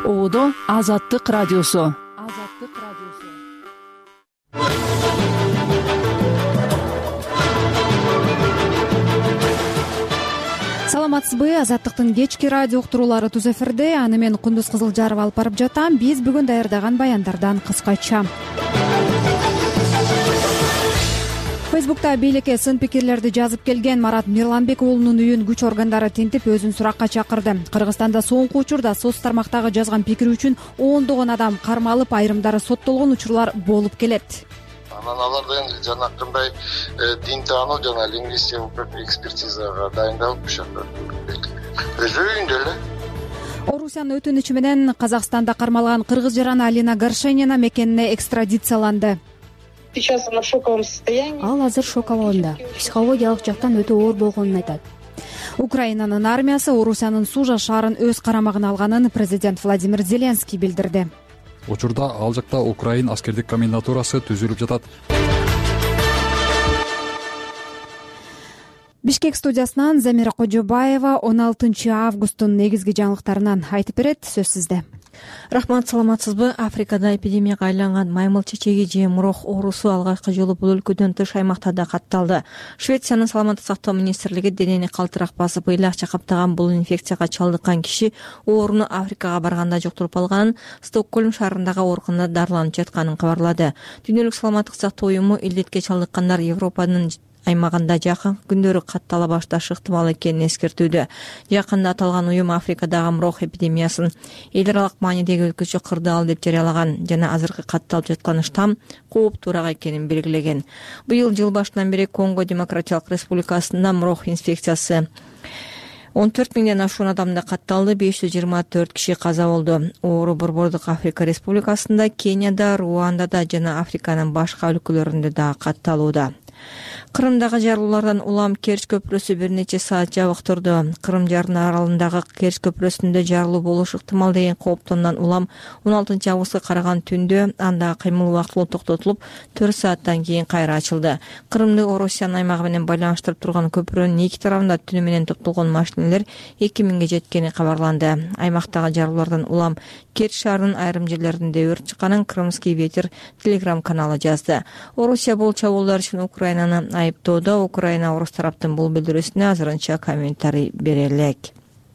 Оодо Азаттык радиосу. Саламатсызбы? Азаттыктын кечки радио уктуруулары түз эфирде. Аны мен Кундуз Кызылжаров алып барып жатам. Биз бүгүн даярдаган баяндардан кыскача. Фейсбукта бийликке сын пикирлерди жазып келген Марат Мирланбек уулунун үйүн күч органдары тинтип өзүн суракка чакырды. Кыргызстанда соңку учурда соц тармактагы жазган пикири үчүн ондогон адам кармалып, айрымдары соттолгон учурлар болуп келет. Анан аларды энди жанакындай дин таануу жана лингвистикалык экспертизага дайындалып ушунда өз үйүндө эле. Орусиянын өтүнүчү менен Казакстанда кармалган кыргыз жараны Алина Горшенина мекенине экстрадицияланды. Сейчас она в шоковом состоянии. Ал азыр шок абалында. Психологиялык жактан өтө оор болгонун айтат. Украинанын армиясы Орусиянын Сужа шаарын өз карамагына алганын президент Владимир Зеленский билдирди. Учурда ал жакта Украин аскердик комендатурасы түзүлүп жатат. Бишкек студиясынан Замира Кожобаева 16 августтун негизги жаңылыктарынан айтып берет. Сөз сизде. Рахмат, саламатсызбы? Африкада эпидемияга айланган маймыл чечеги же мурох оорусу алгачкы жолу бул өлкөдөн тыш аймактарда катталды. Швециянын саламаттык сактоо министрлиги денени калтырак басып, ыйлакча каптаган бул инфекцияга чалдыккан киши ооруну Африкага барганда жуктуруп алганын, Стокгольм шаарындагы ооруканада дарыланып жатканын кабарлады. Дүйнөлүк саламаттык сактоо уюму илдетке чалдыккандар Европанын аймагында жакын күндөрү каттала башташы ыктымал экенин эскертүүдө. Жакында аталган уюм Африкадагы мурох эпидемиясын эл аралык маанидеги өлкөчө кырдаал деп жарыялаган жана азыркы катталып жаткан штамм кооптуураак экенин белгилеген. Быйыл жыл башынан бери Конго Демократиялык Республикасында мурох инфекциясы 14 миңден ашуун адамда катталды, 524 киши каза болду. Оору Борбордук Африка Республикасында, Кенияда, Руандада жана Африканын башка өлкөлөрүндө да катталууда. Кырымдагы жарылуулардан улам Керч көпүрөсү бир нече саат жабык турду. Кырым жараны аралындагы Керч көпүрөсүндө жарылуу болушу ыктымал деген кооптондон улам 16 августка караган түндө андагы кыймыл убактылуу токтотулуп, 4 сааттан кийин кайра ачылды. Кырымды Орусиянын аймагы менен байланыштырып турган көпүрөнүн эки тарабында түнү менен топтолгон машинелер 2000ге жеткени кабарланды. Аймактагы жарылуулардан улам Керч шаарынын айрым жерлеринде өрт чыкканын Крымский ветер телеграм каналы жазды. Орусия бул чабуулдар үчүн Украинаны айыптоодо. Украина орус тараптын бул билдирүүсүнө азырынча комментарий бере элек.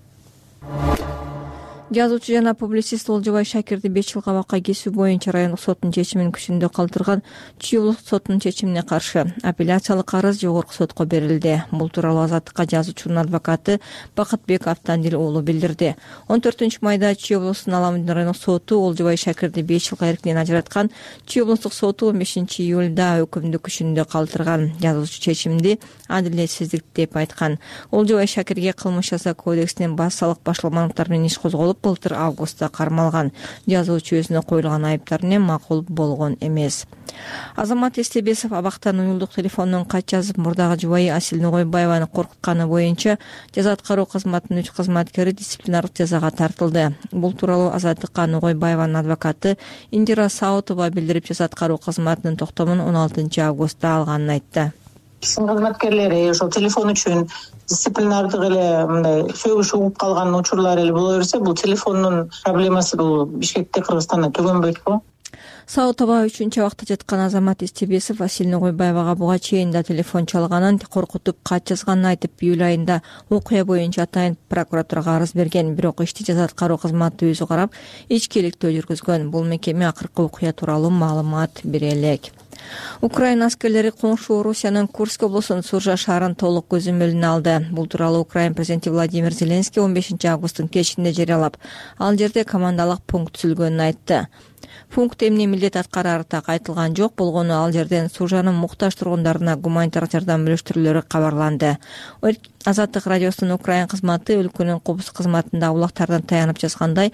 Жазуучу жана публицист Олжобай Шакирди 5 жыл кабакка кесүү боюнча райондук соттун чечимин күчүндө калтырган Чүй соттунун чечимине каршы апелляциялык арыз жогорку сотко берилди. Бул тууралуу Азаттыкка жазуучунун адвокаты Бакытбек Автандил уулу билдирди. 14 майда Чүй облусунун Аламудин райондук соту Олжобай Шакирди 5 жылга эркинен ажыраткан. Чүй облустук соту 15 июлда өкүмдү күчүндө калтырган. Жазуучу чечимди адилетсиздик деп айткан. Олжобай Шакирге кылмыш жаза кодексинин базалык башаламалыктары менен иш козголуп, былтыр августта кармалган. Жазуучу өзүнө коюлган айыптар менен макул болгон эмес. Азамат Эстебесов абактан уюлдук телефондон кат жазып, мурдагы жубайы Асил Ногойбаеваны коркутканы боюнча жаза аткаруу кызматынын 3 кызматкери дисциплинардык жазага тартылды. Бул тууралуу Азаттыкка Ногойбаеванын адвокаты Индира Саутова билдирип, жаза аткаруу кызматынын токтомун 16 августта алганын айтты. Кызматкерлери ошол телефон үчүн дисциплинардык эле мындай сөгүш угуп калган учурлар эле боло берсе, бул телефондун проблемасы бул Бишкекте, Кыргызстанда түгөнбөйт го. Саутова үчүнчү абакта жаткан Азамат Эстебесов Асил Ногойбаевага буга чейин да телефон чалганын, коркутуп кат жазганын айтып, июль айында окуя боюнча атайын прокуратурага арыз берген. Бирок ишти жаза аткаруу кызматы өзү карап, ичкиликтүү жүргүзгөн. Бул мекеме акыркы окуя тууралуу маалымат бере элек. Украина аскерлери коңшу Орусиянын Курск облусунун Суржа шаарын толук көзөмөлүнө алды. Бул тууралуу Украин президенти Владимир Зеленский 15 августтун кечинде жарыялап, ал жерде командалык пункт түзүлгөнүн айтты. Пункт эмне милдет аткарары так айтылган жок. Болгону ал жерден Суржанын муктаж тургундарына гуманитардык жардам бөлүштүрүүлөрү кабарланды. Азаттык радиосунун Украин кызматы өлкөнүн коопсуздук кызматында улактардан таянып жазгандай,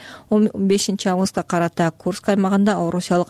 15 августка карата Курск аймагында орусиялык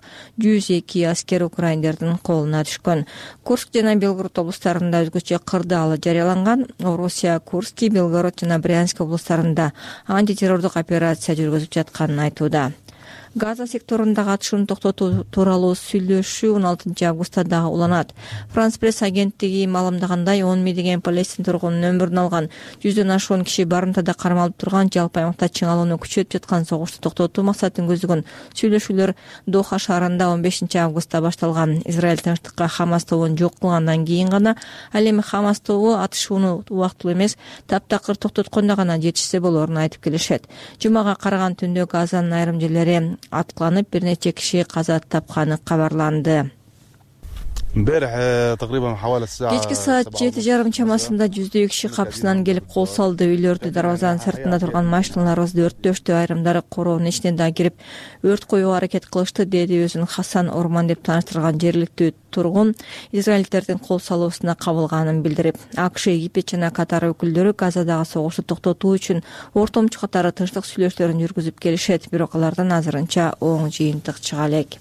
102 аскер украиндердин колуна түшкөн. Курск жана Белгород облустарында өзгөчө кырдаалы жарыяланган. Орусия Курский, Белгород жана Брянск облустарында антитеррордук операция жүргүзүп жатканын айтууда. Газа секторундагы атышууну токтотуу тууралуу сүйлөшүү 16 августта дагы уланат. Франс пресс агенттиги маалымдагандай 10 миңдеген Палестин тургунунун өмүрүн алган 100дөн ашуун киши барымтада кармалып турган жалпы аймакта чыңалууну күчөтүп жаткан согушту токтотуу максатын көздөгөн сүйлөшүүлөр Доха шаарында 15 августта башталган. Израиль тынчтыкка Хамас тобун жок кылгандан кийин гана ал эми Хамас тобу атышууну убактылуу эмес, таптакыр токтоткондо гана жетишсе болоорун айтып келишет. Жумага караган түндө Газанын айрым жерлери аткыланып, бир нече киши каза тапканы кабарланды. Кечки саат 7:30 чамасында 100 киши капысынан келип кол салды. Үйлөрдү, дарбазанын сыртында турган машиналарыбызды өрттөштү. Айрымдары короонун ичине да кирип өрт коюуга аракет кылышты, деди өзүн Хасан Орман деп тааныштырган жергиликтүү тургун израильдердин кол салуусуна кабылганын билдирип, АКШ, Египет жана Катар өкүлдөрү Газадагы согушту токтотуу үчүн ортомчу катары тынчтык сүйлөшүүлөрүн жүргүзүп келишет, бирок алардан азырынча оң жыйынтык чыга элек.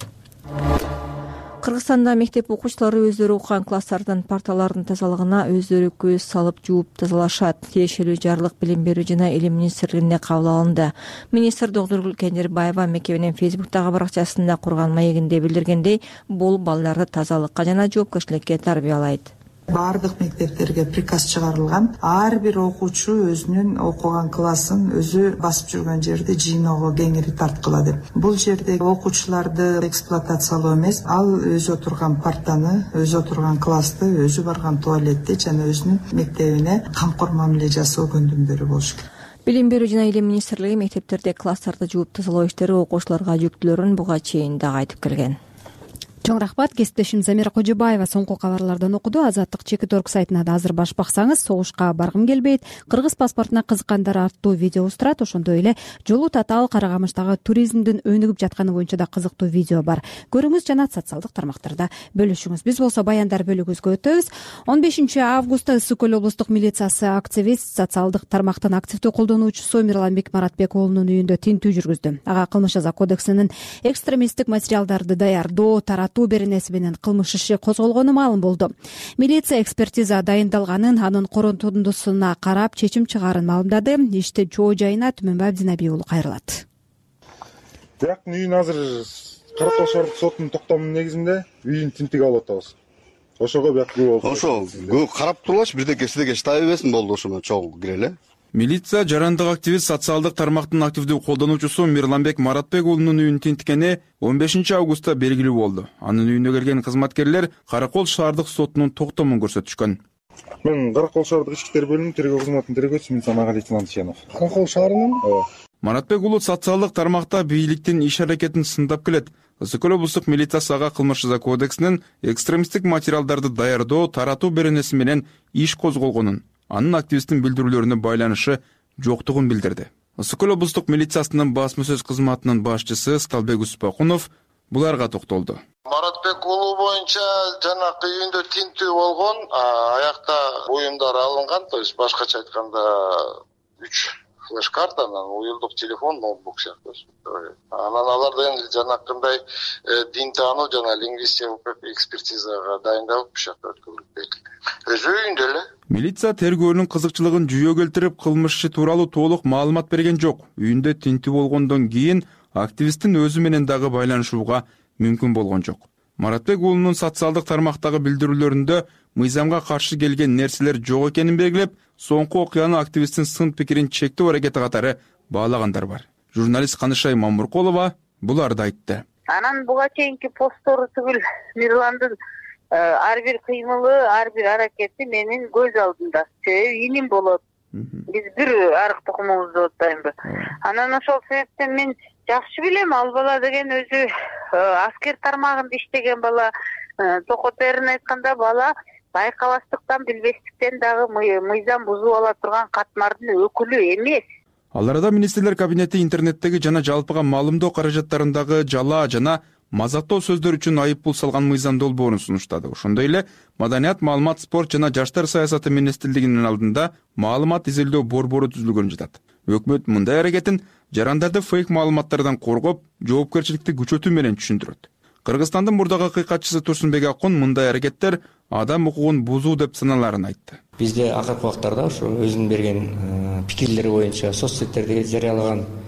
Кыргызстанда мектеп окуучулары өздөрү окуган класстардын парталарынын тазалыгына өздөрү көз салып жууп тазалашат. Тиешелүү жарлык Билим берүү жана Илим министрлигинде кабыл алынды. Министр Догдургүл Кендирбаева мекеменин Фейсбуктагы баракчасында курган маегинде билдиргендей, бул балдарды тазалыкка жана жоопкерчиликке тарбиялайт. Бардык мектептерге приказ чыгарылган. Ар бир окуучу өзүнүн окуган классын өзү басып жүргөн жерди жыйноого кеңири тарткыла деп. Бул жерде окуучуларды эксплуатациялоо эмес, ал өзү отурган партаны, өзү отурган классты, өзү барган туалетти жана өзүнүн мектебине камкор мамиле жасоо көндүмдөрү болуш керек. Билим берүү жана Илим министрлиги мектептерде класстарды жууп тазалоо иштери окуучуларга жүктөлөрүн буга чейин дагы айтып келген. Чоң рахмат. Кесиптешим Замира Кожобаева соңку кабарлардан окуду. Азаттык Чекит.орг сайтына да азыр баш баксаңыз, согушка баргым келбейт, кыргыз паспортуна кызыккандар аттуу видеобуз турат. Ошондой эле Жолу Татаал Карагамыштагы туризмдин өнүгүп жатканы боюнча да кызыктуу видео бар. Көрүңүз жана социалдык тармактарда бөлүшүңүз. Биз болсо баяндар бөлүгүбүзгө өтөбүз. 15 августта Ысык Көл облустук милициясы активист, социалдык тармактын активдүү колдонуучусу Мирланбек Маратбек уулунун үйүндө тинтүү жүргүздү. Ага кылмыш жаза кодексинин экстремисттик материалдарды даярдоо, беренеси менен кылмыш иши козголгону маалым болду. Милиция экспертиза дайындалганын, анын корутундусуна карап чечим чыгаарын маалымдады. Ишти чоо жайына Түмөнбай Абдинабий уулу кайрылат. Бирактын үйүн азыр Каракол шаардык сотунун токтомунун негизинде үйүн тинтип алып атабыз. Ошого бияк күбө болду. Ошо карап турулачы, бирдеке сиздерге штай бербесин болду, ошону чогуу киреле. Милиция жарандык активист, социалдык тармактын активдүү колдонуучусу Мирланбек Маратбек уулунун үйүн тинткени 15 августта белгилүү болду. Анын үйүнө келген кызматкерлер Каракол шаардык сотунун токтомун көрсөтүшкөн. Мен Каракол шаардык ички иштер бөлүмүнүн тергөө кызматынын тергөөчүсү Мирлан лейтенант Ченов. Каракол шаарынын Маратбек уулу социалдык тармакта бийликтин иш аракетин сындап келет. Ысык Көл облустук милициясы ага кылмыш жаза кодексинин экстремисттик материалдарды даярдоо, таратуу беренеси менен иш козголгонун, анын активисттин билдирүүлөрүнө байланышы жоктугун билдирди. Ысык Көл облустук милициясынын басма сөз кызматынын башчысы Сталбек Успакунов буларга токтолду. Маратбек уулу боюнча жанакы үйүндө тинтүү болгон, аякта буюмдар алынган, то есть башкача айтканда 3 флеш-карта, уюлдук телефон, ноутбук сыяктуу. Анан аларды эми жанакындай дин таануу жана лингвистика экспертизага дайындалып бушакта өткөрүлдү. Өзү үйүндө эле. Милиция тергөөнүн кызыкчылыгын жүйө келтирип, кылмыш иши тууралуу толук маалымат берген жок. Үйүндө тинтүү болгондон кийин активисттин өзү менен дагы байланышууга мүмкүн болгон жок. Маратбек уулунун социалдык тармактагы билдирүүлөрүндө мыйзамга каршы келген нерселер жок экенин белгилеп, соңку окуяны активисттин сын пикирин чектөө аракети катары баалагандар бар. Журналист Канышай Мамуркулова буларды айтты. Анан буга чейинки посттору түгүл Мирландын ар бир кыймылы, ар бир аракети менин көз алдымда. Иним болот. Биз бир арык тукумубузду оттоймбу. Анан ошол себептен мен жакшы билем, ал бала деген өзү аскер тармагында иштеген бала. Токотерин айтканда бала байкабастыктан, билбестиктен дагы мыйзам бузуп ала турган катмардын өкүлү эмес. Ал арада министрлер кабинети интернеттеги жана жалпыга маалымдоо каражаттарындагы жала жана мазактоо сөздөр үчүн айыппул салган мыйзам долбоорун сунуштады. Ошондой эле Маданият, маалымат, спорт жана жаштар саясаты министрлигинин алдында маалымат изилдөө борбору түзүлгөн жатат. Өкмөт мындай аракетин жарандарды фейк маалыматтардан коргоп, жоопкерчиликти күчөтүү менен түшүндүрөт. Кыргызстандын мурдагы кыйкатчысы Турсунбек Акун мындай аракеттер адам укугун бузуу деп саналарын айтты. Бизде акыркы убактарда ошо өзүнүн берген пикирлери боюнча соц сеттерде жарыялаган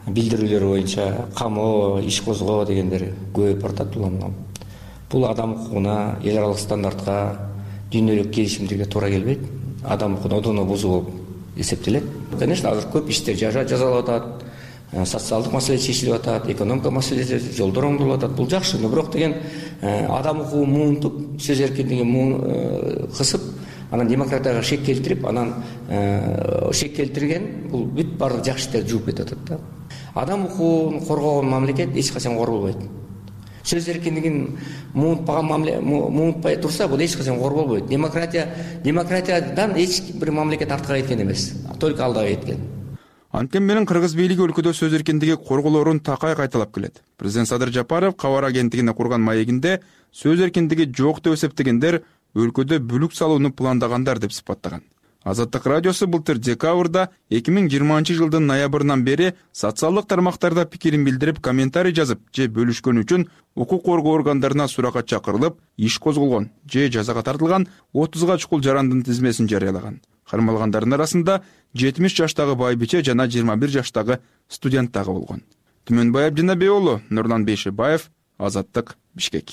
билдирүүлөр боюнча камоо, иш козгоо дегендер көп баратат. Бул адам укугуна, эл аралык стандартка, дүйнөлүк келишимдерге туура келбейт. Адам укугун одоно бузуу болуп эсептелет. Конечно, азыр көп иштер жасалып атат. Социалдык маселе чечилип атат, экономика маселеси, жолдор оңдолуп атат. Бул жакшы, но бирок деген адам укугун муунтуп, сөз эркиндигин кысып, анан демократияга шек келтирип, анан шек келтирген бул бүт баардык жакшы иштерди жууп кетип атат да. Адам укугун коргогон мамлекет эч качан корголбойт. Сөз эркиндигин муунтпай турса, бул эч качан корголбойт. Демократиядан эч бир мамлекет артка кеткен эмес, только алдыга кеткен. Анткени менен кыргыз бийлиги өлкөдө сөз эркиндиги корголоорун такай кайталап келет. Президент Садыр Жапаров кабар агенттигине курган маегинде сөз эркиндиги жок деп эсептегендер өлкөдө бүлүк салууну пландагандар деп сыпаттаган. Азаттык радиосу былтыр декабрда 2020 жылдын ноябрынан бери социалдык тармактарда пикирин билдирип, комментарий жазып же бөлүшкөн үчүн укук коргоо органдарына суракка чакырылып, иш козголгон же жазага тартылган 30га чукул жарандын тизмесин жарыялаган. Кармалгандардын арасында 70 жаштагы байбиче жана 21 жаштагы студент дагы болгон. Түмөнбай Абдинабек уулу, Нурлан Бейшебаев, Азаттык, Бишкек.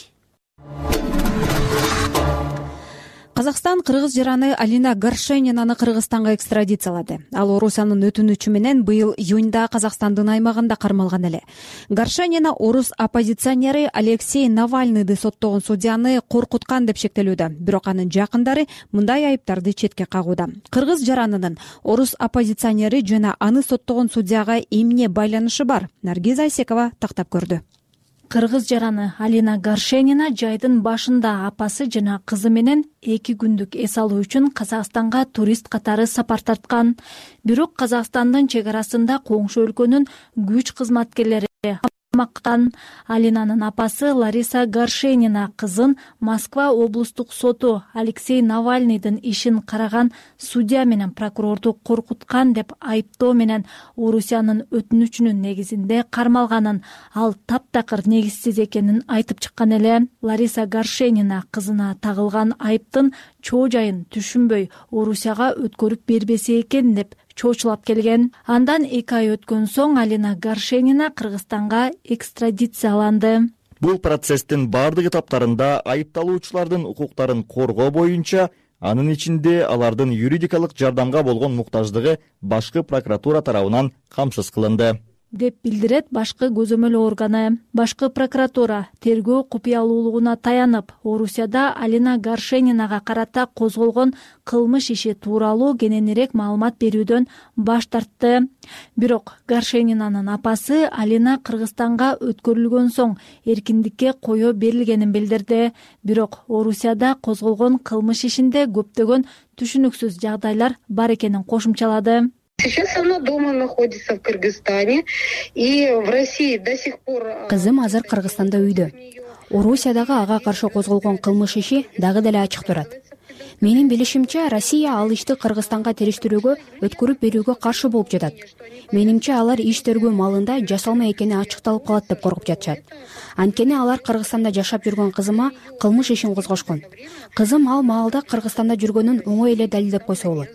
Казакстан кыргыз жараны Алина Горшенинаны Кыргызстанга экстрадициялады. Ал Орусиянын өтүнүчү менен быйыл июнда Казакстандын аймагында кармалган эле. Горшенина орус оппозиционери Алексей Навальныйды соттогон судьяны коркуткан деп шектелүүдө. Бирок анын жакындары мындай айыптарды четке кагууда. Кыргыз жаранынын орус оппозиционери жана аны соттогон судьяга эмне байланышы бар? Наргиз Айсекова тактап көрдү. Кыргыз жараны Алина Горшенина жайдын башында апасы жана кызы менен 2 күндүк эс алуу үчүн Казакстанга турист катары сапар тарткан. Бирок Казакстандын чек арасында коңшу өлкөнүн күч кызматкерлери камаккан. Алинанын апасы Лариса Горшенина кызын Москва облустук соту Алексей Навальныйдын ишин караган судья менен прокурорду коркуткан деп айыптоо менен Орусиянын өтүнүчүнүн негизинде кармалганын, ал таптакыр негизсиз экенин айтып чыккан эле. Лариса Горшенина кызына тагылган айыптын чоо жайын түшүнбөй Орусияга өткөрүп бербесе экен деп чоочулап келген. Андан 2 ай өткөн соң Алина Горшенина Кыргызстанга экстрадицияланды. Бул процесстин бардык этаптарында айыпталуучулардын укуктарын коргоо боюнча, анын ичинде алардын юридикалык жардамга болгон муктаждыгы башкы прокуратура тарабынан камсыз кылынды деп билдирет башкы көзөмөл органы. Башкы прокуратура тергөө купуялуулугуна таянып, Орусияда Алина Горшенинага карата козголгон кылмыш иши тууралуу кененирээк маалымат берүүдөн баш тартты. Бирок Горшенинанын апасы Алина Кыргызстанга өткөрүлгөн соң эркиндикке коё берилгенин билдирди. Бирок Орусияда козголгон кылмыш ишинде көптөгөн түшүнүксүз жагдайлар бар экенин кошумчалады. Сейчас она дома находится в Кыргызстане, и в России до сих пор... Кызым азыр Кыргызстанда үйдө. Орусиядагы ага каршы козголгон кылмыш иши дагы деле ачык турат. Менин билишимче, Россия ал ишти Кыргызстанга териштирүүгө, өткөрүп берүүгө каршы болуп жатат. Менимче, алар иш тергөө маалында жасалма экени ачыкталып калат деп коркуп жатышат. Анткени алар Кыргызстанда жашап жүргөн кызыма кылмыш ишин козгошкон. Кызым ал маалда Кыргызстанда жүргөнүн оңой эле далилдеп койсо болот.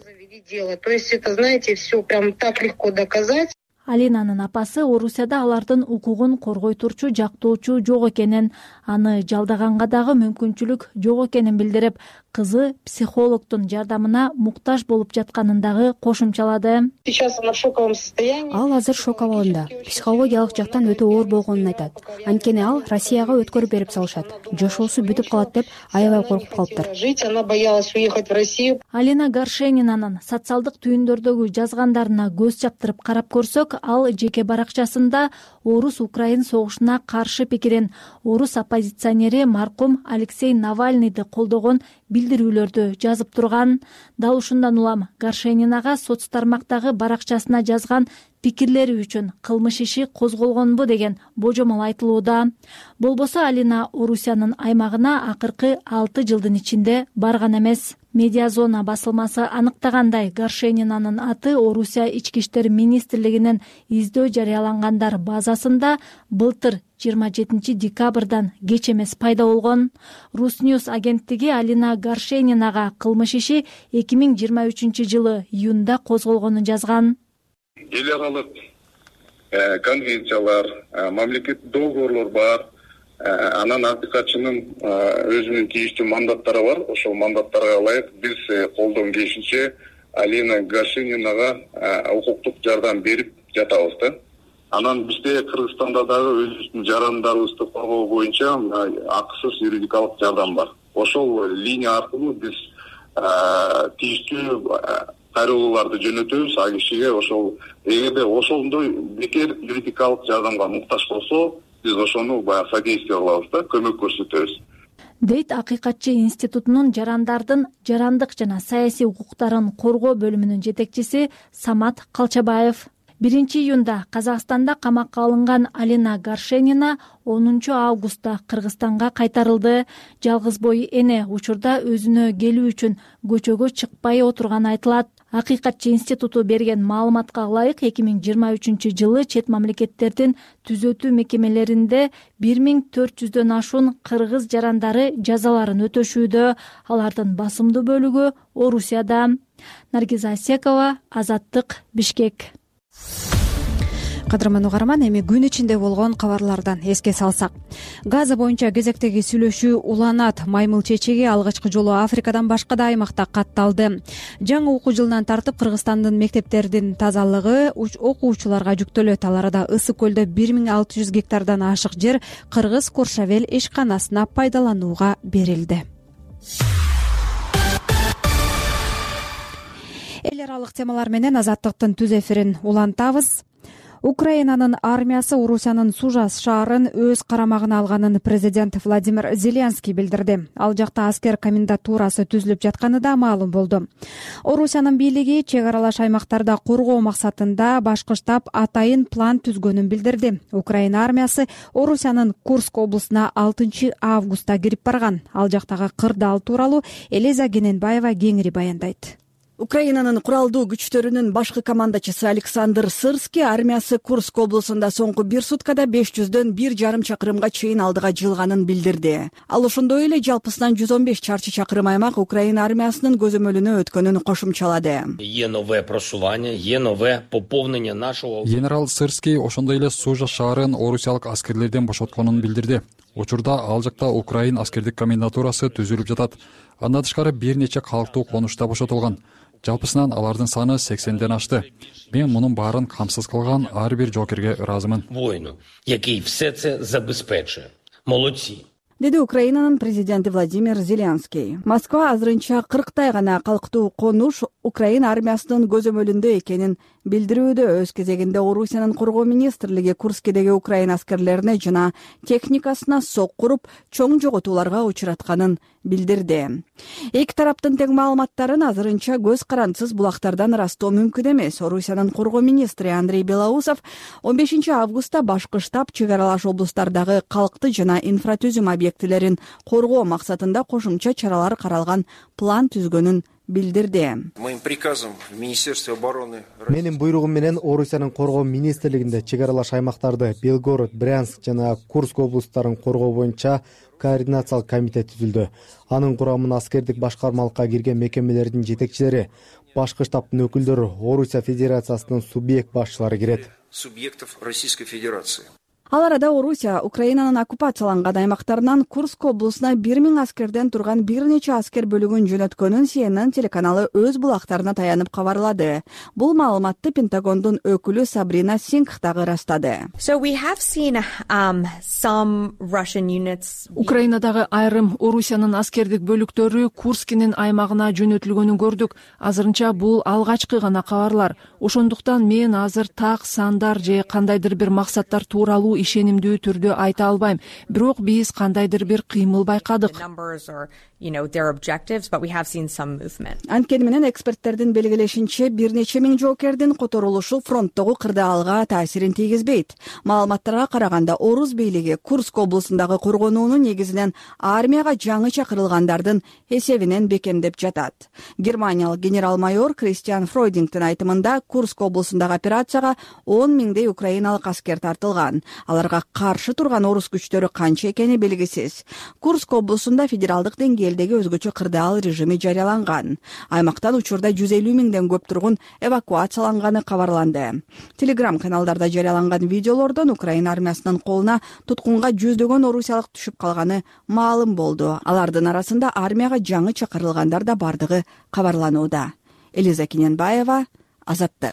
То есть это, знаете, все прям так легко доказать. Алинанын апасы Орусияда алардын укугун коргой турчу жактоочу жок экенин, аны жалдаганга дагы мүмкүнчүлүк жок экенин билдирип, кызы психологдун жардамына муктаж болуп жатканын дагы кошумчалады. Сейчас она в шоковом состоянии. Ал азыр шок абалында, психологиялык жактан өтө оор болгонун айтат. Анткени ал Россияга өткөрүп берип салышат. Жашоосу бүтүп калат деп аябай коркуп калыптыр. Она боялась уехать в Россию. Алина Горшенинанын социалдык түйүндөрдөгү жазгандарына көз чаптырып карап көрсөк, ал жеке баракчасында орус-украин согушуна каршы пикирин, орус оппозиционери маркум Алексей Навальныйды колдогон билдирүүлөрдү жазып турган. Дал ушундан улам Горшенинага соц тармактагы баракчасына жазган пикирлери үчүн кылмыш иши козголгонбу деген божомол айтылууда. Болбосо Алина Орусиянын аймагына акыркы 6 жылдын ичинде барган эмес. Медиазона басылмасы аныктагандай, Горшенинанын аты Орусия ички иштер министрлигинин издөө жарыялангандар базасында былтыр 27 декабрдан кеч эмес пайда болгон. Русньюз агенттиги Алина Горшенинага кылмыш иши 2023 жылы июнда козголгонун жазган. Эл аралык конвенциялар, мамлекеттик договорлор бар. Анан акыйкатчынын өзүнүн тийиштүү мандаттары бар. Ошол мандаттарга ылайык биз колдон келишинче Алина Горшенинага укуктук жардам берип жатабыз да. Анан бизде Кыргызстанда дагы өзүбүздүн жарандарыбызды коргоо боюнча акысыз юридикалык жардам бар. Ошол линия аркылуу биз тийиштүү кайрылууларды жөнөтөбүз. А кишиге ошол эгерде ошондой бекер юридикалык жардамга муктаж болсо, биз ошону баягы содействие кылабыз да, көмөк көрсөтөбүз, дейт Акыйкатчы институтунун жарандардын жарандык жана саясий укуктарын коргоо бөлүмүнүн жетекчиси Самат Калчабаев. 1-июнда Казакстанда камакка алынган Алина Горшенина 10 августта Кыргызстанга кайтарылды. Жалгыз бой эне учурда өзүнө келүү үчүн көчөгө чыкпай отурганы айтылат. Акыйкатчы институту берген маалыматка ылайык 2023-жылы чет мамлекеттердин түзөтүү мекемелеринде 1400дөн ашуун кыргыз жарандары жазаларын өтөшүүдө. Алардын басымдуу бөлүгү Орусияда. Наргиза Асекова, Азаттык, Бишкек. Кадырман угарман, эми күн ичинде болгон кабарлардан эске салсак. Газа боюнча кезектеги сүйлөшүү уланат. Маймыл чечеги алгачкы жолу Африкадан башка да аймакта катталды. Жаңы окуу жылынан тартып Кыргызстандын мектептердин тазалыгы окуучуларга жүктөлөт. Ал арада Ысык көлдө 1600 гектардан ашык жер Кыргыз Коршавел ишканасына пайдаланууга берилди. Эл аралык темалар менен Азаттыктын түз эфирин улантабыз. Украинанын армиясы Орусиянын Сужа шаарын өз карамагына алганын президент Владимир Зеленский билдирди. Ал жакта аскер комендатурасы түзүлүп жатканы да маалым болду. Орусиянын бийлиги чек аралаш аймактарда коргоо максатында башкы-штаб атайын план түзгөнүн билдирди. Украина армиясы Орусиянын Курск облусуна 6 августта кирип барган. Ал жактагы кырдаал тууралуу Элиза Гененбаева кеңири баяндайт. Украинанын куралдуу күчтөрүнүн башкы командачысы Александр Сырский армиясы Курск облусунда соңку 1 суткада 500дөн 1,5 чакырымга чейин алдыга жылганын билдирди. Ал ошондой эле жалпысынан 115 чарчы чакырым аймак Украина армиясынын көзөмөлүнө өткөнүн кошумчалады. Генерал Сырский ошондой эле Сужа шаарын орусиялык аскерлерден бошотконун билдирди. Учурда ал жакта Украин аскердик комендатурасы түзүлүп жатат. Андан тышкары бир нече калктуу конушта бошотулган. Жалпысынан алардын саны 80ден ашты. Мен мунун баарын камсыз кылган ар бир жоокерге ыраазымын. Деди Украинанын президенти Владимир Зеленский. Москва азырынча 40тай гана калктуу конуш Украина армиясынын көзөмөлүндө экенин билдирүүдө. Өз кезегинде Орусиянын коргоо министрлиги Курскедеги Украина аскерлерине жана техникасына сок куруп, чоң жоготууларга учуратканын билдирди. Эки тараптын тең маалыматтарын азырынча көз карандысыз булактардан ырастоо мүмкүн эмес. Орусиянын коргоо министри Андрей Белоусов 15 августта башкы штаб чек аралаш облустардагы калкты жана инфратүзүм объектилерин коргоо максатында кошумча чаралар каралган план түзгөнүн билдирди. Менин буйругум менен Орусиянын коргоо министрлигинде чек аралаш аймактарды Белгород, Брянск жана Курск облустарын коргоо боюнча координациялык комитет түзүлдү. Анын курамына аскердик башкармалыкка кирген мекемелердин жетекчилери, башкы штабтын өкүлдөрү, Орусия Федерациясынын субъект башчылары кирет. Ал арада Орусия Украинанын оккупацияланган аймактарынан Курск облусуна 1000 аскерден турган бир нече аскер бөлүгүн жөнөткөнүн CNN телеканалы өз булактарына таянып кабарлады. Бул маалыматты Пентагондун өкүлү Сабрина Сингх дагы ырастады. Украинадагы айрым Орусиянын аскердик бөлүктөрү Курскинин аймагына жөнөтүлгөнүн көрдүк. Азырынча бул алгачкы гана кабарлар. Ошондуктан мен азыр так сандар же кандайдыр бир максаттар тууралуу ишенимдүү түрдө айта албайм. Бирок биз кандайдыр бир кыймыл байкадык. Анткени менен эксперттердин белгилешинче бир нече миң жоокердин которулушу фронттогу кырдаалга таасирин тийгизбейт. Маалыматтарга караганда Орус бийлиги Курск облусундагы коргонууну негизинен армияга жаңы чакырылгандардын эсебинен бекемдеп жатат. Германиялык генерал-майор Кристиан Фройдингтин айтымында Курск облусундагы операцияга 10 миңдей украиналык аскер тартылган. аларга каршы турган орус күчтөрү канча экени белгисиз. Курск облусунда федералдык деңгээлдеги өзгөчө кырдаал режими жарыяланган. Аймактан учурда 150 миңден көп тургун эвакуацияланганы кабарланды. Телеграм каналдарда жарыяланган видеолордон Украина армиясынын колуна туткунга жүздөгөн орусиялык түшүп калганы маалым болду. Алардын арасында армияга жаңы чакырылгандар да бардыгы кабарланууда. Элиза Кененбаева, Азаттык.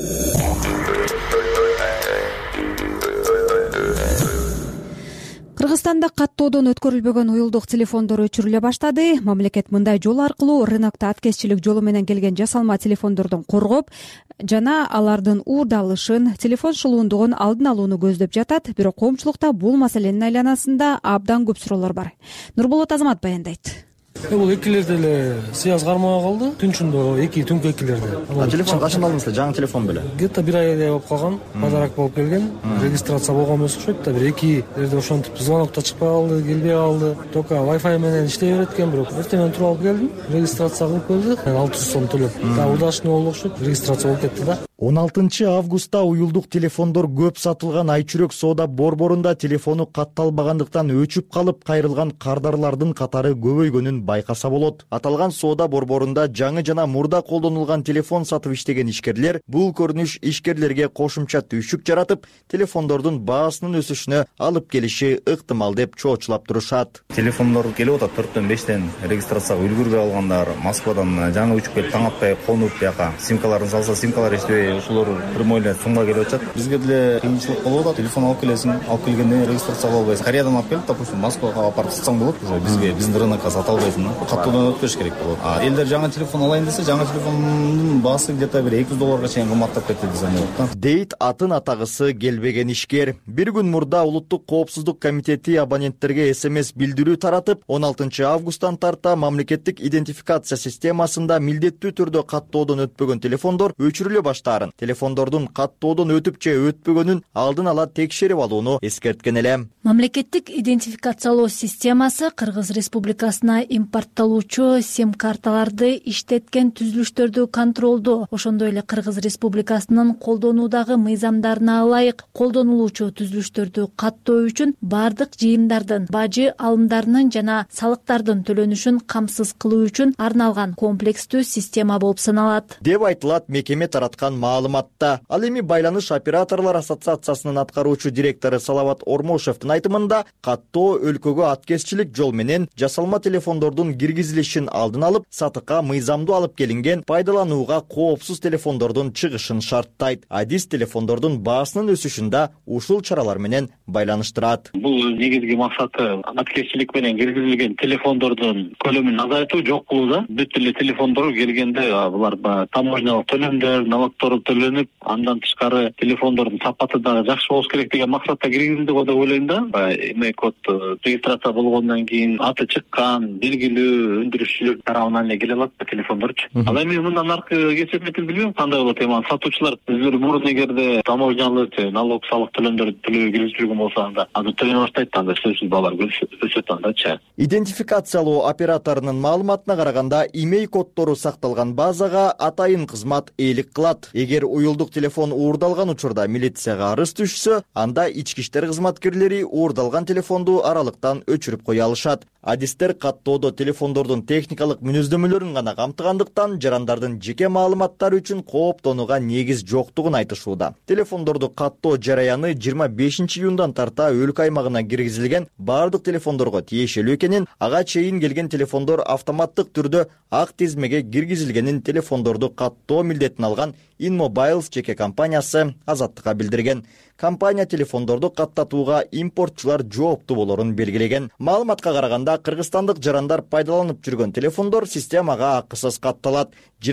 Кыргызстанда каттоодон өткөрүлбөгөн уюлдук телефондор өчүрүлө баштады. Мамлекет мындай жол аркылуу рынокто аткезчилик жолу менен келген жасалма телефондордун коргоп жана алардын уурдалышын, телефон шылуундугун алдын алууну көздөп жатат. Бирок коомчулукта бул маселенин айланасында абдан көп суроолор бар. Нурболот Азамат баяндайт. Бул экилерде эле связь кармага калды. Түнчүндө түнкү экилерде. Телефон качан алдыңыздар? Жаңы телефон беле? Где-то бир айдай болуп калган. Подарок болуп келген. Регистрация болгон эмес окшойт да. Бир эки жерде ошентип звонок да чыкпай калды, келбей калды. Только Wi-Fi менен иштей берет экен, бирок эртең туруп алып келдим. Регистрация кылып келди. 600 сом төлөп. Да, удачный болду окшойт. Регистрация болуп кетти да. 16 августта уюлдук телефондор көп сатылган Айчүрөк соода борборунда телефону катталбагандыктан өчүп калып кайрылган кардарлардын катары көбөйгөнүн байкаса болот. Аталган соода борборунда жаңы жана мурда колдонулган телефон сатып иштеген ишкерлер бул көрүнүш ишкерлерге кошумча түйшүк жаратып, телефондордун баасынын өсүшүнө алып келиши ыктымал деп чоочулап турушат. Телефондор келип атат 4-төн 5тен регистрацияга үлгүрбөй алгандар, Москвадан жаңы учуп келип таң атпай конуп бияка симкаларын салса, симкалар иштебей ушулар прямойлер сумга келип атат. Бизге деле кыйынчылык болуп атат. Телефон алып келесиң, алып келгенден регистрация кыла албайсың. Кореядан алып келип, допустим, Москвага алып барып сатсаң болот. Бизге биздин рынокко сата албайсың. Каттоодон өткөрүш керек болот. Элдер жаңы телефон алайын десе, жаңы телефондун баасы где-то бир $200 чейин кымбаттап кетти десем болот. Дейт атын атагысы келбеген ишкер. Бир күн мурда Улуттук коопсуздук комитети абоненттерге СМС билдирүү таратып, 16 августтан тарта мамлекеттик идентификация системасында милдеттүү түрдө каттоодон өтпөгөн телефондор өчүрүлө баштаарын, телефондордун каттоодон өтүп же өтпөгөнүн алдын ала текшерип алууну эскерткен эле. Мамлекеттик идентификациялоо системасы Кыргыз Республикасына импорттолуучу сим карталарды иштеткен түзүлүштөрдү контролдоо, ошондой эле Кыргыз Республикасынын колдонуудагы мыйзамдарына ылайык колдонулуучу түзүлүштөрдү каттоо үчүн бардык жыйымдардын, бажы алымдарынын жана салыктардын төлөнүшүн камсыз кылуу үчүн арналган комплекстүү система болуп саналат деп айтылат мекеме тараткан маалыматта. Ал эми Байланыш операторлор ассоциациясынын аткаруучу директору Салават Ормошевдин айтымында, каттоо өлкөгө аткезчилик жол менен жасалма телефондордун киргизилишин алдын алып, сатыкка мыйзамдуу алып келинген пайдаланууга коопсуз телефондордун чыгышын шарттайт. Адис телефондордун баасынын өсүшүн да ушул чаралар менен байланыштырат. Бул негизги максаты аткезчилик менен киргизилген телефондордун көлөмүн азайтуу, жок кылууда. Бүт эле телефондор келгенде булар таможнялык төлөмдөр, налогдор төлөнүп, андан тышкары телефондордун сапаты дагы жакшы болуш керек деген максатта киргизилди го деп ойлойм да. Эмне код регистрация болгондон кийин аты чыккан, белгилүү өндүрүшчүлөр тарабынан эле келе алат телефондорчу. Ал эми мындан аркы кесепетин билбейм кандай болот. Эми сатуучулар өздөрү мурун эгерде таможнялык, налог, салык төлөмдөрдү төлөбөй киргизип жүргөн болсо, анда төлөнө баштайт, анда сөзсүз баалар өсөт андачы. Идентификациялоо операторунун маалыматына караганда, имей коддору сакталган базага атайын кызмат ээлик кылат. Эгер уюлдук телефон уурдалган учурда милицияга арыз түшсө, анда ички иштер кызматкерлери уурдалган телефонду аралыктан өчүрүп кое алышат. Адистер каттоодо телефондордун техникалык мүнөздөмөлөрүн гана камтыгандыктан жарандардын жеке маалыматтары үчүн кооптонууга негиз жоктугун айтышууда. Телефондорду каттоо жараяны 25 июндан тарта өлкө аймагына киргизилген бардык телефондорго тиешелүү экенин, ага чейин келген телефондор автоматтык түрдө ак тизмеге киргизилгенин телефондорду каттоо милдетин алган InMobiles жеке компаниясы Азаттыкка билдирген. Компания телефондорду каттатууга импортчулар жооптуу болорун белгилеген. Маалыматка караганда, кыргызстандык жарандар пайдаланып жүргөн телефондор системага акысыз катталат.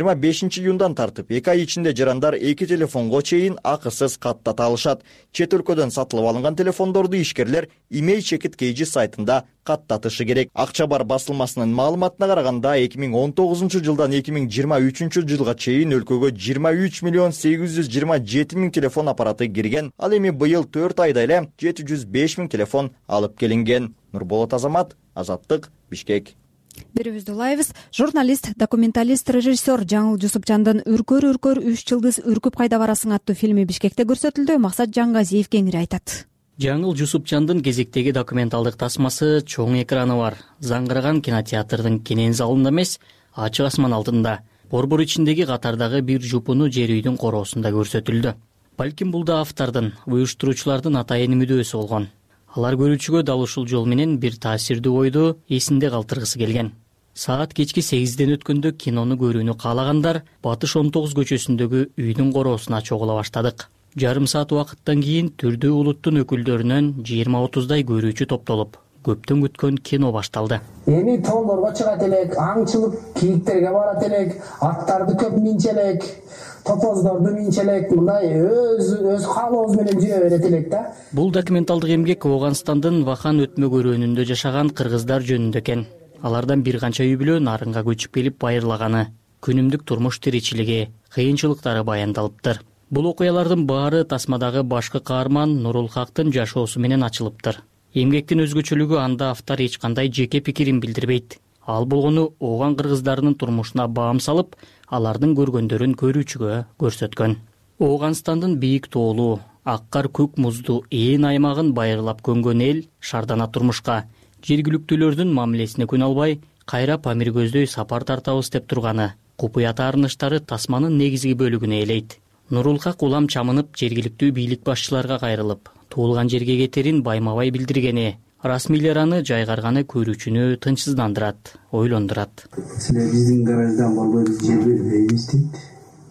25 июндан тартып 2 ай ичинде жарандар 2 телефонго чейин акысыз каттата алышат. Чет өлкөдөн сатылып алынган телефондорду ишкерлер имей чекит KG сайтында каттатышы керек. Акчабар басылмасынын маалыматына караганда, 2019 жылдан 2023 жылга чейин өлкөгө 23.827.000 телефон аппараты кирген. Ал эми быйыл 4 айда эле 705.000 телефон алып келинген. Нурболот Азамат, Азаттык, Бишкек. Берүүбүздү улайбыз. Журналист, документалист, режиссер Жаңыл Жусупжандын Үркөр 3 жылдыз үркүп кайда барасың аттуу фильми Бишкекте көрсөтүлдү. Максат Жаңгазиев кеңири айтат. жаңыл жусупжандын кезектеги документалдык тасмасы чоң экраны бар заңгыраган кинотеатрдын кенен залында эмес, ачык асман алдында борбор ичиндеги катардагы бир жупуну жер үйдүн короосунда көрсөтүлдү. Балким бул да автордун, уюштуруучулардын атайын мүдөөсү болгон. Алар көрүүчүгө дал ушул жол менен бир таасирдүү ойду эсинде калтыргысы келген. Саат кечки 8ден өткөндө кинону көрүүнү каалагандар Батыш 19 көчөсүндөгү үйдүн короосуна чогула баштадык. Жарым саат убакыттан кийин түрдүү улуттун өкүлдөрүнөн 20-30дай көрүүчү топтолуп, көптөн күткөн кино башталды. Эми тоолорго чыгат элек, аңчылык кийиктерге барат элек, аттарды көп минчелек, топоздорду минчелек, мындай өз каалообуз менен жүрө берет элек да. Бул документалдык эмгек Ооганстандын Вахан өтмө көрөөнүндө жашаган кыргыздар жөнүндө экен. Алардан бир канча үй бүлө нарынга көчүп келип байырлаганы, күнүмдүк турмуш тиричилиги, кыйынчылыктары баяндалыптыр. Бул окуялардын баары тасмадагы башкы каарман Нурулхактын жашоосу менен ачылыптыр. Эмгектин өзгөчөлүгү анда автор эч кандай жеке пикирин билдирбейт. Ал болгону ооган кыргыздарынын турмушуна баам салып, алардын көргөндөрүн көрүүчүгө көрсөткөн. Ооганстандын бийик тоолу, аккар көк муздуу ээн аймагын байырлап көнгөн эл шардана турмушка, жергиликтүүлөрдүн мамилесине күн албай, кайра Памир көздөй сапар тартабыз деп турганы, купуя таарыныштары тасманын негизги бөлүгүнө ээлейт. Нурулхак улам чамынып жергиликтүү бийлик башчыларга кайрылып, туулган жерге кетерин байма-бай билдиргени, расмийлер аны жайгарганы көрүүчүнү тынчсыздандырат, ойлондурат. Силер биздин гараждан болбой биз жер бербейбиз дейт.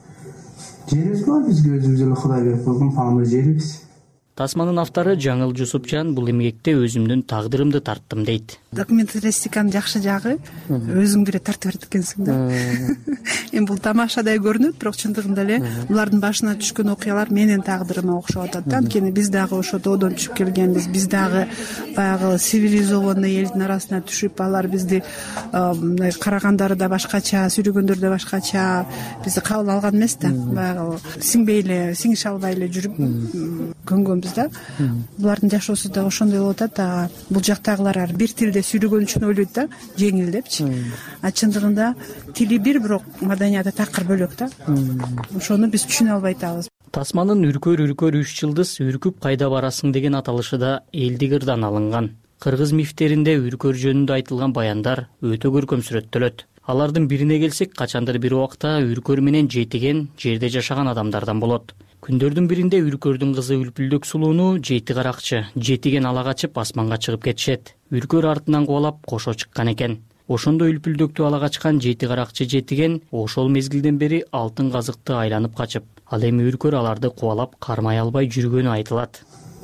Жерибиз бар, бизге өзүбүз эле Кудай берип койгон Памир жерибиз. Тасманын автору Жаңыл Жусупжан бул эмгекте өзүмдүн тагдырымды тарттым дейт. Документалистиканын жакшы жагы өзүңдү эле тартып берет экенсиң да. Эми бул тамашадай көрүнөт, бирок чындыгында эле булардын башына түшкөн окуялар менин тагдырыма окшоп атат да. Анткени биз дагы ошо тоодон түшүп келгенбиз, биз дагы баягы цивилизованный элдин арасына түшүп, алар бизди мындай карагандары да башкача, сүрүгөндөрү да башкача, бизди кабыл алган эмес да. Баягы сиңбей эле, сиңише албай эле жүрүп көнгөнбүз да. Булардын жашоосу да ошондой болуп атат. Бул жактагылар бир тилде сүйлөгөн үчүн ойлойт да, жеңил депчи. А чындыгында тили бир, бирок маданияты такыр бөлөк да. Ошону биз түшүнө албай атабыз. Тасманын үркөр 3 жылдыз үркүп кайда барасың деген аталышы да элдик ырдан алынган. Кыргыз мифтеринде үркөр жөнүндө айтылган баяндар өтө көркөм сүрөттөлөт. Алардын бирине келсек, качандыр бир убакта үркөр менен жетиген жерде жашаган адамдардан болот. Күндөрдүн биринде үркөрдүн кызы Үлпүлдөк сулууну жети каракчы, жетиген ала качып асманга чыгып кетишет. Үркөр артынан кубалап кошо чыккан экен. Ошондо Үлпүлдөктү ала качкан жети каракчы жетиген ошол мезгилден бери алтын казыкты айланып качып, ал эми үркөр аларды кубалап кармай албай жүргөнү айтылат.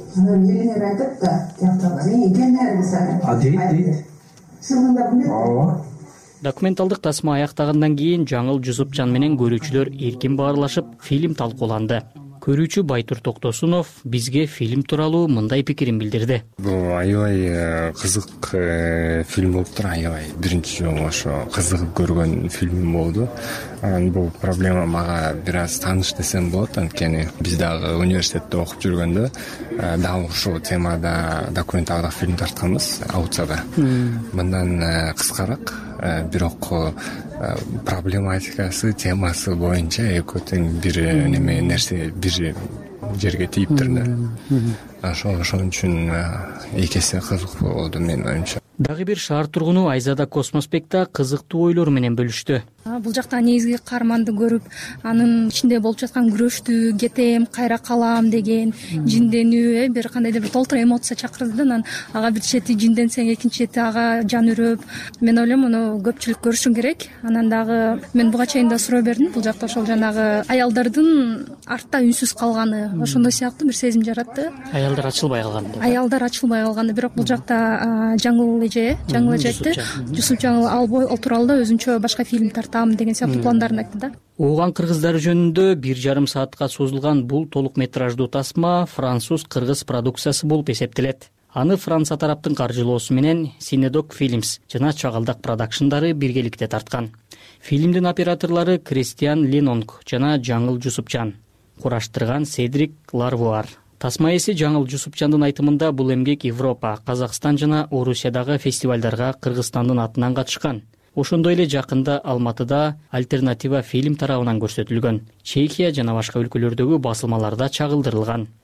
Документалдык тасма аяктагандан кийин Жаңыл Жусупжан менен көрүүчүлөр эркин баарлашып, фильм талкууланды. Көрүүчү Байтур Токтосунов бизге фильм тууралуу мындай пикирин билдирди. Бул аябай кызык фильм болуптур, аябай биринчи жолу ошо кызыгып көргөн фильм болду. Бул проблема мага бир аз тааныш десем болот, анткени биз дагы университетте окуп жүргөндө дал ушул темада документалдык фильм тартканбыз Аутсада. Мындан кыскараак, бирок проблематикасы, темасы боюнча экөө тең бир неме нерсе бир жерге тийиптир да. Ошон үчүн эки эсе кызык болду менин оюмча. Дагы бир шаар тургуну Айзада Космоспекта кызыктуу ойлор менен бөлүштү. Бул жакта негизги каарманды көрүп, анын ичинде болуп жаткан күрөштү, кетем, кайра калам деген жинденүү, бир кандайдыр бир толтура эмоция чакырды да. Анан ага бир чети жинденсең, экинчи чети ага жан үрөп. Мен ойлойм, муну көпчүлүк көрүшү керек. Анан дагы мен буга чейин да суроо бердим. Бул жакта ошол жанагы аялдардын артта үнсүз калганы, ошондой сыяктуу бир сезим жаратты. Аялдар ачылбай калган. Аялдар ачылбай калган. Бирок бул жакта Жаңыл эже айтты. Жусупжан ал тууралуу да өзүнчө башка фильм тартам деген сыяктуу пландарын айтты да. Ооган кыргыздары жөнүндө 1,5 саатка созулган бул толук метраждуу тасма француз-кыргыз продукциясы болуп эсептелет. Аны Франция тараптын каржылоосу менен Синедок Films жана Чагалдак продакшндары биргеликте тарткан. Фильмдин операторлору Кристиан Ленонг жана Жаңыл Жусупжан, кураштырган Седрик Ларвуар. Тасма ээси Жаңыл Жусупжандын айтымында бул эмгек Европа, Казакстан жана Орусиядагы фестивалдарга Кыргызстандын атынан катышкан. Ошондой эле жакында Алматыда альтернатива фильм тарабынан көрсөтүлгөн. Чехия жана башка өлкөлөрдөгү басылмаларда чагылдырылган.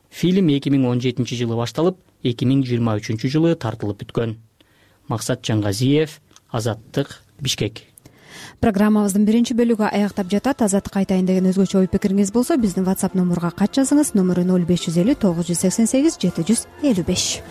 Фильм 2017 жылы башталып, 2023 жылы тартылып бүткөн. Максат Жаңгазиев, Азаттык, Бишкек. Программабыздын биринчи бөлүгү аяктап жатат. Азаттык айтайын деген өзгөчө ой пикириңиз болсо, биздин WhatsApp номурга кат жазыңыз. Номеру 0550 988 755.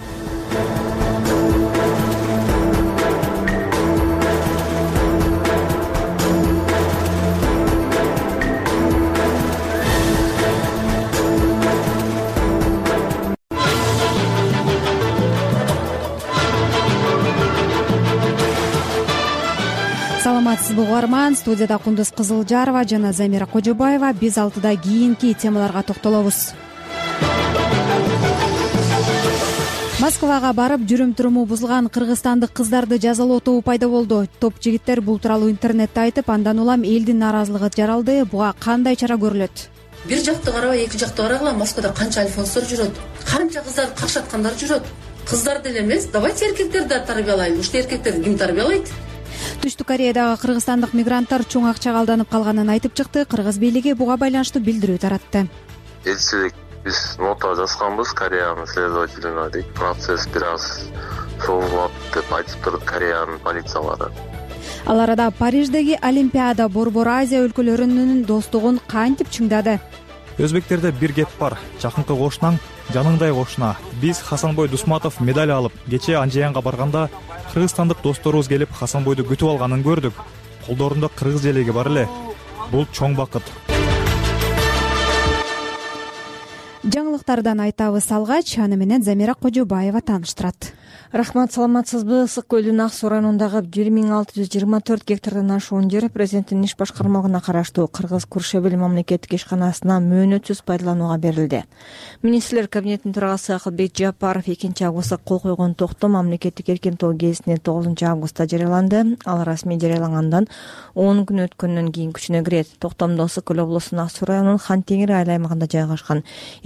Саламатсызбы угарман, студияда Кундуз Кызылжарова жана Замира Кожобаева. Биз 6да кийинки темаларга токтолобуз. Москвага барып, жүрүм-туруму бузулган кыргызстандык кыздарды жазалоо тобу пайда болду. Топ жигиттер бул тууралуу интернетте айтып, андан улам элдин нааразылыгы жаралды. Буга кандай чара көрүлөт? Бир жакты карабай, эки жакты карагыла. Москвада канча альфонстор жүрөт, канча кыздарды какшаткандар жүрөт. Кыздар деле эмес, давайте эркектерди тарбиялайлы. Уште эркектерди ким тарбиялайт? Түштүк Кореядагы кыргызстандык мигранттар чоң акчага алданып калганын айтып чыкты. Кыргыз бийлиги буга байланыштуу билдирүү таратты. Элчилик биз нота жазганбыз Кореянын следователине дейт. Процесс бир аз созулат деп айтып турат Кореянын полициялары. Ал арада Париждеги Олимпиада Борбор Азия өлкөлөрүнүн достугун кантип чыңдады? Өзбектерде бир кеп бар. Жакынкы кошунаң жаныңдай кошуна. Биз Хасанбой Дусматов медаль алып, кече Анжаянга барганда кыргызстандык досторубуз келип Хасанбойду күтүп алганын көрдүк. Колдорунда кыргыз желеги бар эле. Бул чоң бакыт. Жаңылыктардан айтабыз алгач, аны менен Замира Кожобаева тааныштырат. Рахмат, саламатсызбы? Ысык көлдүн Ак Суу районундагы 1624 гектардан ашуун жер президенттин иш башкармалыгына караштуу Кыргыз Куршебел мамлекеттик ишканасына мөөнөтсүз пайдаланууга берилди. Министрлер кабинетинин төрагасы Акылбек Жапаров 2 августта кол койгон токтом мамлекеттик эркин тоо гезитине 9 августта жарыяланды. Ал расмий жарыялангандан 10 күн өткөндөн кийин күчүнө кирет. Токтомдо Ысык көл облусунун Ак Суу районунун Хан Теңир айыл аймагында жайгашкан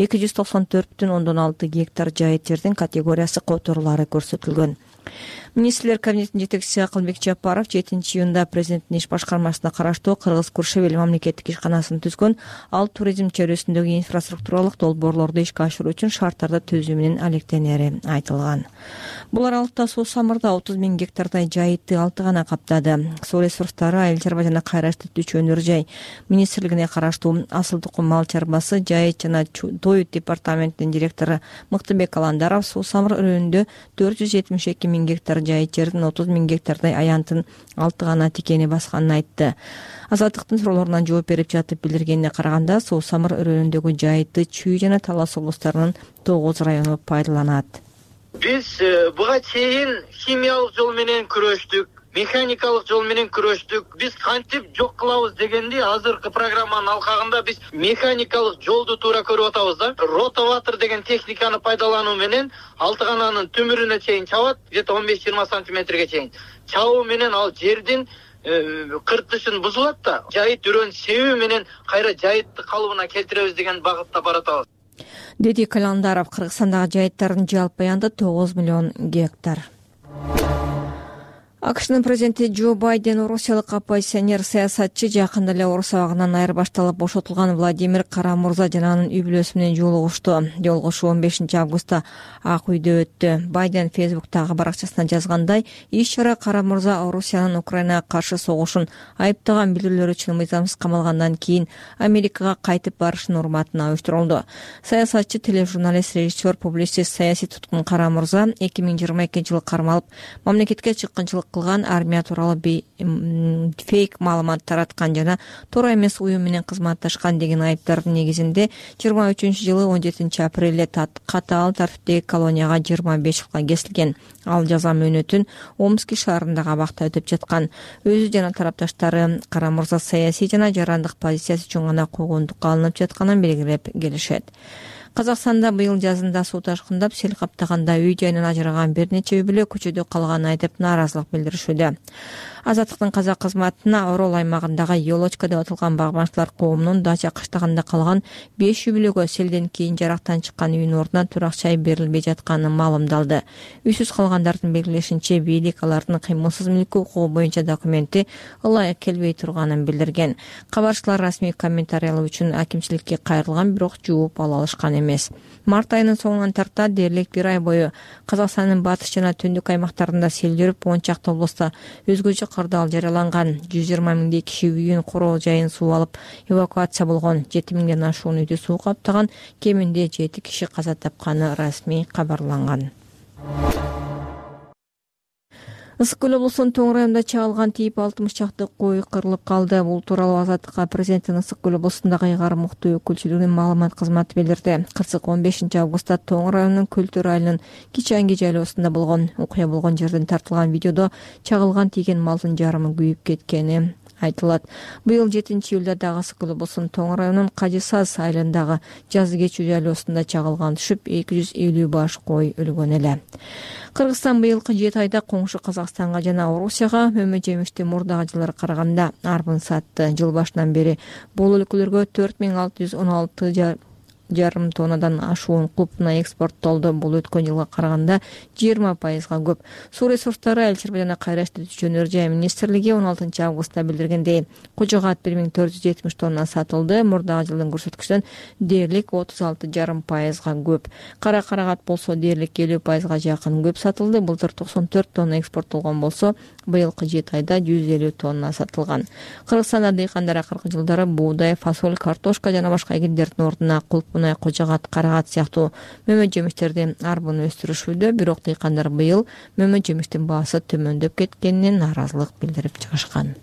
294,6 гектар жайыт жердин категориясы которулары көрсөтүлгөн. Министрлер кабинетинин жетекчиси Акылбек Жапаров 7 июнда президенттин иш башкармасына караштуу Кыргыз Куршебел мамлекеттик ишканасын түзгөн. Ал туризм чөйрөсүндөгү инфраструктуралык долбоорлорду ишке ашыруу үчүн шарттарды түзүү менен алектенери айтылган. Бул аралыкта Суу Самырда 30,000 гектардай жайытты 6 гана каптады. Суу ресурстары айыл чарба жана кайраштуу өнөр жай министрлигине караштуу Асыл Тукум мал чарбасы жайыт жана тоют департаментинин директору Мыктыбек Аландаров Суу Самыр өрөөнүндө 472,000 гектар жайыт жердин 30,000 гектардай аянтын 6 гана тикени басканын айтты. Азаттыктын суроолоруна жооп берип жатып билдиргенине караганда Суу Самыр өрөөнүндөгү жайытты Чүй жана Талас облустарынын 9 району пайдаланат. Биз буга чейин химиялык жол менен күрөштүк, механикалык жол менен күрөштүк. Биз кантип жок кылабыз дегенди азыркы программанын алкагында биз механикалык жолду туура көрүп атабыз да. Ротоватор деген техниканы пайдалануу менен 6 гананын түмүрүнө чейин чабат, где-то 15-20 сантиметрге чейин. Чабуу менен ал жердин кыртышын бузулат да, жайыт өрөөнүн себеби менен кайра жайытты калыбына келтиребиз деген багытта баратабыз. Деди Каландаров. Кыргызстандагы жайыттардын жалпы аянты 9 миллион гектар. АКШнын президенти Джо Байден орусиялык оппозиционер саясатчы жакында эле орус абагынан айырбашталып бошотулган Владимир Кара-Мурза жана анын үй бүлөсү менен жолугушту. Жолугушуу 15 августта Ак үйдө өттү. Байден Фейсбуктагы баракчасына жазгандай, иш-чара Кара-Мурза Орусиянын Украинага каршы согушун айыптаган билдирүүлөр үчүн мыйзамсыз камалгандан кийин Америкага кайтып барышынын урматына уюштурулду. Саясатчы, тележурналист, режиссер, публицист, саясий туткун Кара-Мурза 2022 жылы кармалып, мамлекетке чыккынчылык кылган, армия тууралуу фейк маалымат тараткан жана туура эмес уюм менен кызматташкан деген айыптардын негизинде 23-жылы 17 апрелде катаал тартиптеги колонияга 25 жылга кесилген. Ал жаза мөөнөтүн Омский шаарындагы абакта өтүп жаткан. Өзү жана тарапташтары Кара-Мурза саясий жана жарандык позициясы үчүн гана куугунтукка алынып жатканын белгилеп келишет. Казакстанда быйыл жазында суу ташкындап, сел каптаганда үй жайынан ажыраган бир нече үй бүлө көчөдө калганын айтып нааразылык билдиришүүдө. Азаттыктын казак кызматына Орол аймагындагы Елочка деп аталган багбанчылар коомунун Дача кыштагында калган 5 үй бүлөгө селден кийин жарактан чыккан үйүнүн ордуна турак жай берилбей жатканы маалымдалды. Үйсүз калгандардын белгилешинче, бийлик алардын кыймылсыз мүлкү укугу боюнча документи ылайык келбей турганын билдирген. Кабарчылар расмий комментариялоо үчүн акимчиликке кайрылган, бирок жооп ала алышкан эмес. Март айынын соңунан тарта дээрлик 1 ай бою Казакстандын батыш жана түндүк аймактарында сел жүрүп, 10 чакты облустта өзгөчө кырдаал жарыяланган. 120 миңдей киши үйүн, короо жайын суу алып эвакуация болгон. 7 миңден ашуун үйдү суу каптаган, кеминде 7 киши каза тапканы расмий кабарланган. Ысык көл облусунун Тоң районунда чагылган тийип 60 чакты кой кырылып калды. Бул тууралуу Азаттыкка президенттин Ысык көл облусундагы ыйгарым уктуу өкүлчүлүгүнүн маалымат кызматы билдирди. Кырсык 15 августта Тоң районунун Көлтөр айылынын Кичанги жайлоосунда болгон. Окуя болгон жерден тартылган видеодо чагылган тийген малдын жарымы күйүп кеткени айтылат. Быйыл 7-июлда дагы Ысык көл облусунун Тоң районунун Кажысаз айылындагы Жазы кечүү жайлоосунда чагылган түшүп 250 баш кой өлгөн эле. Кыргызстан быйылкы 7 айда коңшу Казакстанга жана Орусияга мөмө жемишти мурдагы жылдары караганда арбын сатты. Жыл башынан бери бул өлкөлөргө 4616 жарым тоннадан ашуун клубуна экспорттолду. Бул өткөн жылга караганда 20%га көп. Суу ресурстары, эл чарба жана кайра иштетүүчү өнөр жай министрлиги 16 августта билдиргендей, кожогат 1470 тонна сатылды. Мурдагы жылдын көрсөткүчүнөн дээрлик 36,5%га көп. Кара карагат болсо дээрлик 50%га жакын көп сатылды. Былтыр 94 тонна экспорттолгон болсо, быйылкы 7 айда 150 тонна сатылган. Кыргызстанда дыйкандар акыркы жылдары буудай, фасоль, картошка жана башка эгиндердин ордуна кулпунай, кожогат, карагат сыяктуу мөмө жемиштерди арбын өстүрүшүүдө, бирок дыйкандар быйыл мөмө жемиштин баасы төмөндөп кеткенине нааразылык билдирип чыгышкан.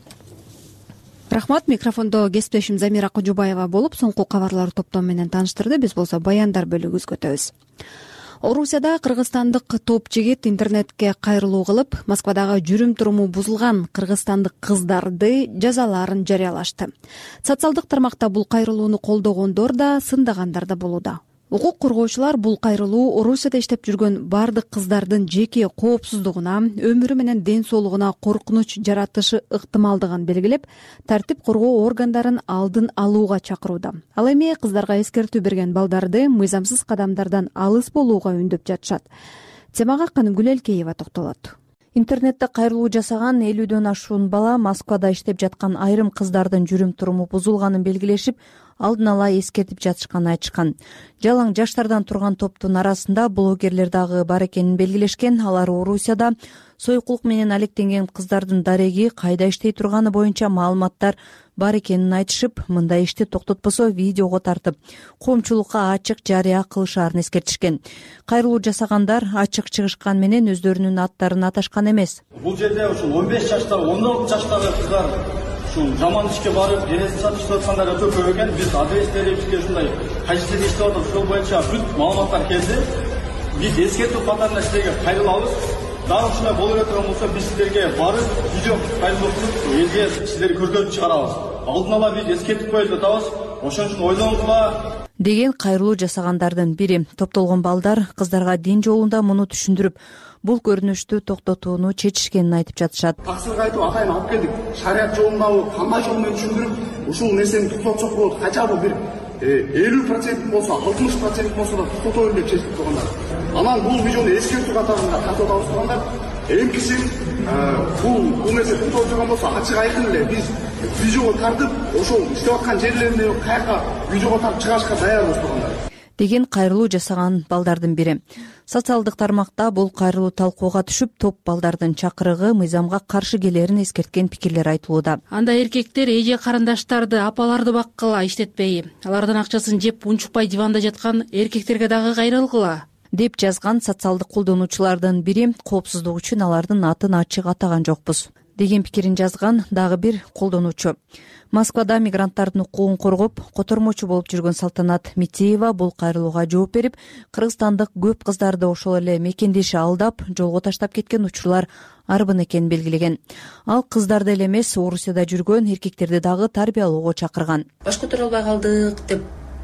Рахмат. Микрофондо кесиптешим Замира Кожубаева болуп, соңку кабарлар топтому менен тааныштырды. Биз болсо баяндар бөлүгүбүзгө өтөбүз. Орусияда кыргызстандык топ жигит интернетке кайрылуу кылып, Москвадагы жүрүм-туруму бузулган кыргызстандык кыздарды жазаларын жарыялашты. Социалдык тармакта бул кайрылууну колдогондор да, сындагандар да болууда. Укук коргоочулар бул кайрылуу Орусияда иштеп жүргөн бардык кыздардын жеке коопсуздугуна, өмүрү менен ден соолугуна коркунуч жаратышы ыктымалдыгын белгилеп, тартип коргоо органдарын алдын алууга чакырууда. Ал эми кыздарга эскертүү берген балдарды мыйзамсыз кадамдардан алыс болууга үндөп жатышат. Темага Каныгүл Элкеева токтолот. Интернетте кайрылуу жасаган 50дөн ашуун бала Москвада иштеп жаткан айрым кыздардын жүрүм-туруму бузулганын белгилешип, алдын ала эскертип жатышканын айтышкан. Жалаң жаштардан турган топтун арасында блогерлер дагы бар экенин белгилешкен. Алар Орусияда сойкулук менен алектенген кыздардын дареги, кайда иштей турганы боюнча маалыматтар бар экенин айтышып, мындай ишти токтотпосо видеого тартып, коомчулукка ачык жарыя кылышаарын эскертишкен. Кайрылуу жасагандар ачык чыгышкан менен өздөрүнүн аттарын аташкан эмес. Бул жерде ушул 15 жаштагы, 16 жаштагы кыздар ушул жаман ишке барып, денесин сатып аткандар өтө көп экен. Биз адрестерибизге ушундай кайсыл иштеп атып, ошол боюнча бүт маалыматтар келди. Биз эскертүү катарында силерге кайрылабыз. Дагы ушундай боло турган болсо, биз силерге барып, видео кайрылып туруп, элге силерди көргөзүп чыгарабыз. Алдын ала биз эскертип коюп атабыз. Ошон үчүн ойлоңузга деген кайрылуу жасагандардын бири. Топтолгон балдар кыздарга дин жолунда муну түшүндүрүп, бул көрүнүштү токтотууну чечишкенин айтып жатышат. Таксырга айтып атайын алып келдик. Шарият жолундагы кандай жол менен түшүндүрүп, ушул нерсени токтотсок болот. Качабы бир 50% болсо, 60% болсо да токтотоюн деп чечип койгондар. Анан бул видеону эскертүү катарында тартып алып тургандар. Эмкиси бул нерсе токтолуп турган болсо, ачык айкын эле биз видеого тартып, ошол иштеп аткан жерлерине каяка видеого тартып чыгарышка даярбыз тургандар деген кайрылуу жасаган балдардын бири. Социалдык тармакта бул кайрылуу талкууга түшүп, топ балдардын чакырыгы мыйзамга каршы келерин эскерткен пикирлер айтылууда. Анда эркектер эже карындаштарды, апаларды баккыла, иштетпей, алардын акчасын жеп унчукпай диванда жаткан эркектерге дагы кайрылгыла деп жазган социалдык колдонуучулардын бири. Коопсуздук үчүн алардын атын ачык атаган жокпуз деген пикирин жазган дагы бир колдонуучу. Москвада мигранттардын укугун коргоп, котормочу болуп жүргөн Салтанат Митеева бул кайрылууга жооп берип, кыргызстандык көп кыздарды ошол эле мекендеши алдап, жолго таштап кеткен учурлар арбын экенин белгилеген. Ал кыздарды эле эмес, Орусияда жүргөн эркектерди дагы тарбиялоого чакырган. Баш көтөрө албай калдык деп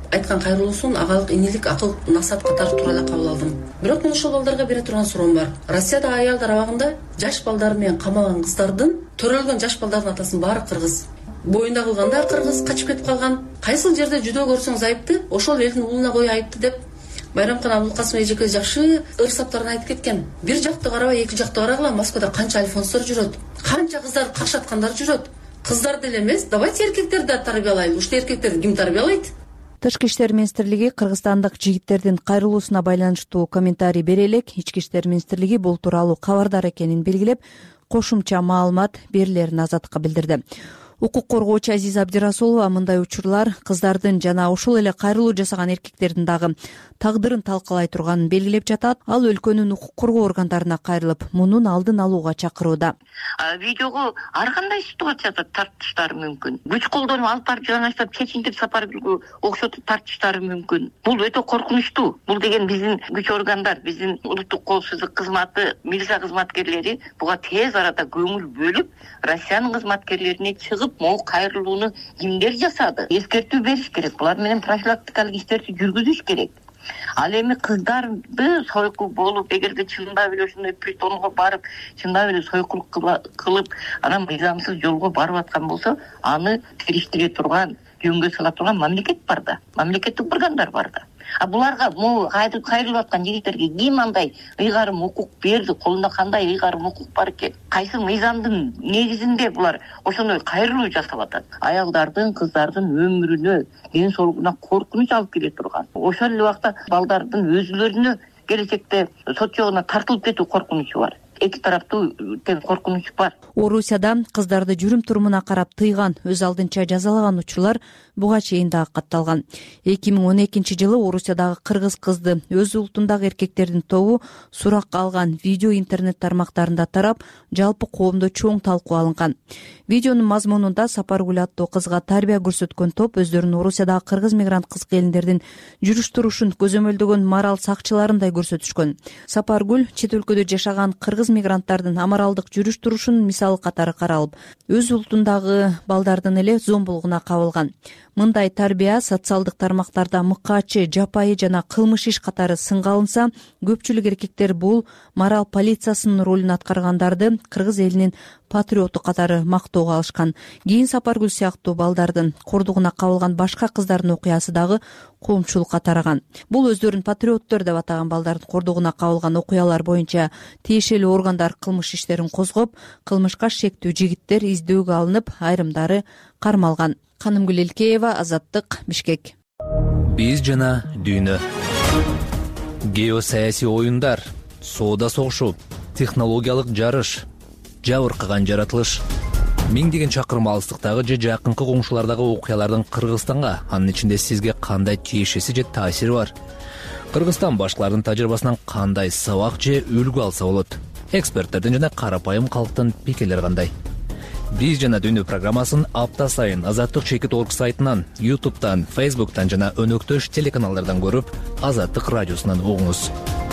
айткан кайрылуусун агалык инилик акыл насаат катары туура эле кабыл алдым. Бирок мен ошол балдарга бере турган суроом бар. Россияда аялдар абагында жаш балдар менен камалган кыздардын, төрөлгөн жаш балдардын атасынын баары кыргыз. Боюнда кылгандар кыргыз, качып кетип калган. Кайсыл жерде жүдөө көрсөңүз айыпты, ошол элдин уулуна кой айыпты деп Байрамкан Абулкасым эжеке жакшы ыр саптарын айтып кеткен. Бир жакты карабай, эки жакты карагыла, Москвада канча альфонстор жүрөт, канча кыздар какшаткандар жүрөт. Кыздар деле эмес, давайте эркектерди да тарбиялайлы. Уште эркектерди ким тарбиялайт? Тышкы иштер министрлиги кыргызстандык жигиттердин кайрылуусуна байланыштуу комментарий бере элек, Ички иштер министрлиги бул тууралуу кабардар экенин белгилеп, кошумча маалымат берилерин Азаттыкка билдирди. Укук коргоочу Азиза Абдирасулова мындай учурлар кыздардын жана ушул эле кайрылуу жасаган эркектердин дагы тагдырын талкалай турганын белгилеп жатат. Ал өлкөнүн укук коргоо органдарына кайрылып, мунун алдын алууга чакырууда. Видеого ар кандай ситуацияда тартыштары мүмкүн. Күч колдонуп алып барып жанаштап чечинтип Сапаргүлгө окшотуп тартыштары мүмкүн. Бул өтө коркунучтуу. Бул деген биздин күч органдар, биздин улуттук коопсуздук кызматы, милиция кызматкерлери буга тез арада көңүл бөлүп, Россиянын кызматкерлерине чыгып, могу кайрылууну кимдер жасады? Эскертүү бериш керек. Булар менен профилактикалык иштерди жүргүзүш керек. Ал эми кыздарды сойкул болуп, эгерде чындап эле ушундай притонго барып, чындап эле сойкул кылып, анан мыйзамсыз жолго барып аткан болсо, аны териштире турган, жөнгө сала турган мамлекет бар да, мамлекеттик органдар бар да. Буларга могу кайрылып аткан жигиттерге ким андай ыйгарым укук берди, колунда кандай ыйгарым укук бар экен? Кайсы мыйзамдын негизинде булар ошондой кайрылуу жасап атат? Аялдардын, кыздардын өмүрүнө, ден соолугуна коркунуч алып келе турган. Ошол эле убакта балдардын өзүлөрүнө келечекте сот жогуна тартылып кетүү коркунучу бар. Эки тараптуу тең коркунуч бар. Орусияда кыздарды жүрүм турумуна карап тыйган, өз алдынча жазалаган учурлар буга чейин дагы катталган. 2012-жылы Орусиядагы кыргыз кызды өз улутундагы эркектердин тобу суракка алган видео интернет тармактарында тарап, жалпы коомдо чоң талкуу алынган. Видеонун мазмунунда Сапаргүл аттуу кызга тарбия көрсөткөн топ өздөрүн Орусиядагы кыргыз мигрант кыз келиндердин жүрүш турушун көзөмөлдөгөн мораль сакчыларындай көрсөтүшкөн. Сапаргүл чет өлкөдө жашаган кыргыз мигранттардын аморалдык жүрүш турушун мисалы катары каралып, өз улутундагы балдардын эле зомбулугуна кабылган. Мындай тарбия социалдык тармактарда мыкаачы, жапайы жана кылмыш иш катары сынга алынса, көпчүлүк эркектер бул мораль полициясынын ролун аткаргандарды кыргыз элинин патриоту катары мактоого алышкан. Кийин Сапаргүл сыяктуу балдардын кордугуна кабылган башка кыздардын окуясы дагы коомчулукка тараган. Бул өздөрүн патриоттор деп атаган балдардын кордугуна кабылган окуялар боюнча тиешелүү органдар кылмыш иштерин козгоп, кылмышка шектүү жигиттер издөөгө алынып, айрымдары кармалган. Канымгүл Элкеева, Азаттык, Бишкек. Биз жана дүйнө. Геосаясий оюндар, соода согушу, технологиялык жарыш, жабыркаган жаратылыш. Миңдеген чакырым алыстыктагы же жакынкы коңшулардагы окуялардын Кыргызстанга, анын ичинде сизге кандай тиешеси же таасири бар? Кыргызстан башкалардын тажрыйбасынан кандай сабак же үлгү алса болот? Эксперттердин жана карапайым калктын пикирлери кандай? Биз жана дүйнө программасын апта сайын Азаттык Чекит.орг сайтынан, YouTube'тан, Facebook'тан жана өнөктөш телеканалдардан көрүп, Азаттык радиосунан угуңуз.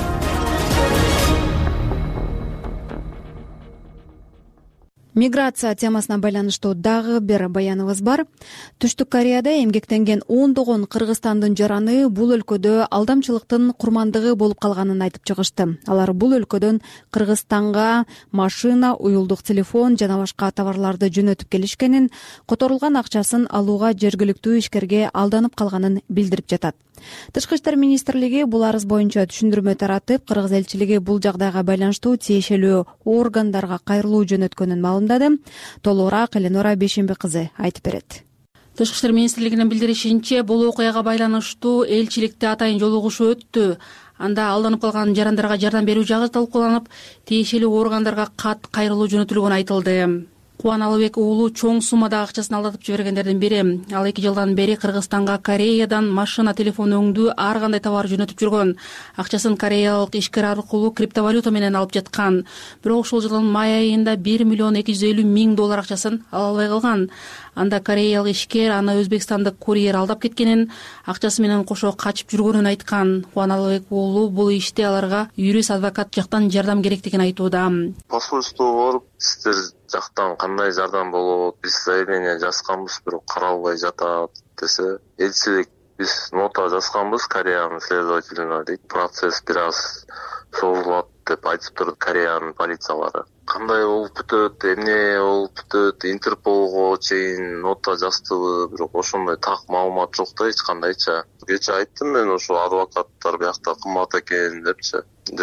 Миграция темасына байланыштуу дагы бир баяныбыз бар. Түштүк Кореяда эмгектенген ондогон кыргызстандын жараны бул өлкөдө алдамчылыктын курмандыгы болуп калганын айтып чыгышты. Алар бул өлкөдөн Кыргызстанга машина, уюлдук телефон жана башка товарларды жөнөтүп келишкенин, которулган акчасын алууга жергиликтүү ишкерге алданып калганын билдирип жатат. Тышкы иштер министрлиги бул арыз боюнча түшүндүрмө таратып, кыргыз элчилиги бул жагдайга байланыштуу тиешелүү органдарга кайрылуу жөнөткөнүн маалымдады. Толугураак Эленора Бейшемби кызы айтып берет. Тышкы иштер министрлигинин билдиришинче, бул окуяга байланыштуу элчиликте атайын жолугушуу өттү. Анда алданып калган жарандарга жардам берүү жагы талкууланып, тиешелүү органдарга кат кайрылуу жөнөтүлгөнү айтылды. Кубан Алыбек уулу чоң суммадагы акчасын алдатып жибергендердин бири. Ал 2 жылдан бери Кыргызстанга Кореядан машина, телефон өңдүү ар кандай товар жөнөтүп жүргөн. Акчасын кореялык ишкер аркылуу криптовалюта менен алып жаткан. Бирок ушул жылдын май айында 1 миллион 250 миң доллар акчасын ала албай калган. Анда кореялык ишкер аны өзбекстандык курьер алдап кеткенин, акчасы менен кошо качып жүргөнүн айткан. Кубан Алыбек уулу бул иште аларга юрист адвокат жактан жардам керектигин айтууда. Посольство барып, сиздер жактан кандай жардам болот, биз заявление жазганбыз, бирок каралбай жатат десе, элчилик биз нота жазганбыз Кореянын следователине дейт. Процесс бир аз созулат деп айтып турду Кореянын полициялары. Кандай болуп бүтөт, эмне болуп бүтөт, Интерполго чейин нота жаздыбы, бирок ошондой так маалымат жок да, эч кандайча. Кече айттым мен, ошо адвокаттар биякта кымбат экен депчи.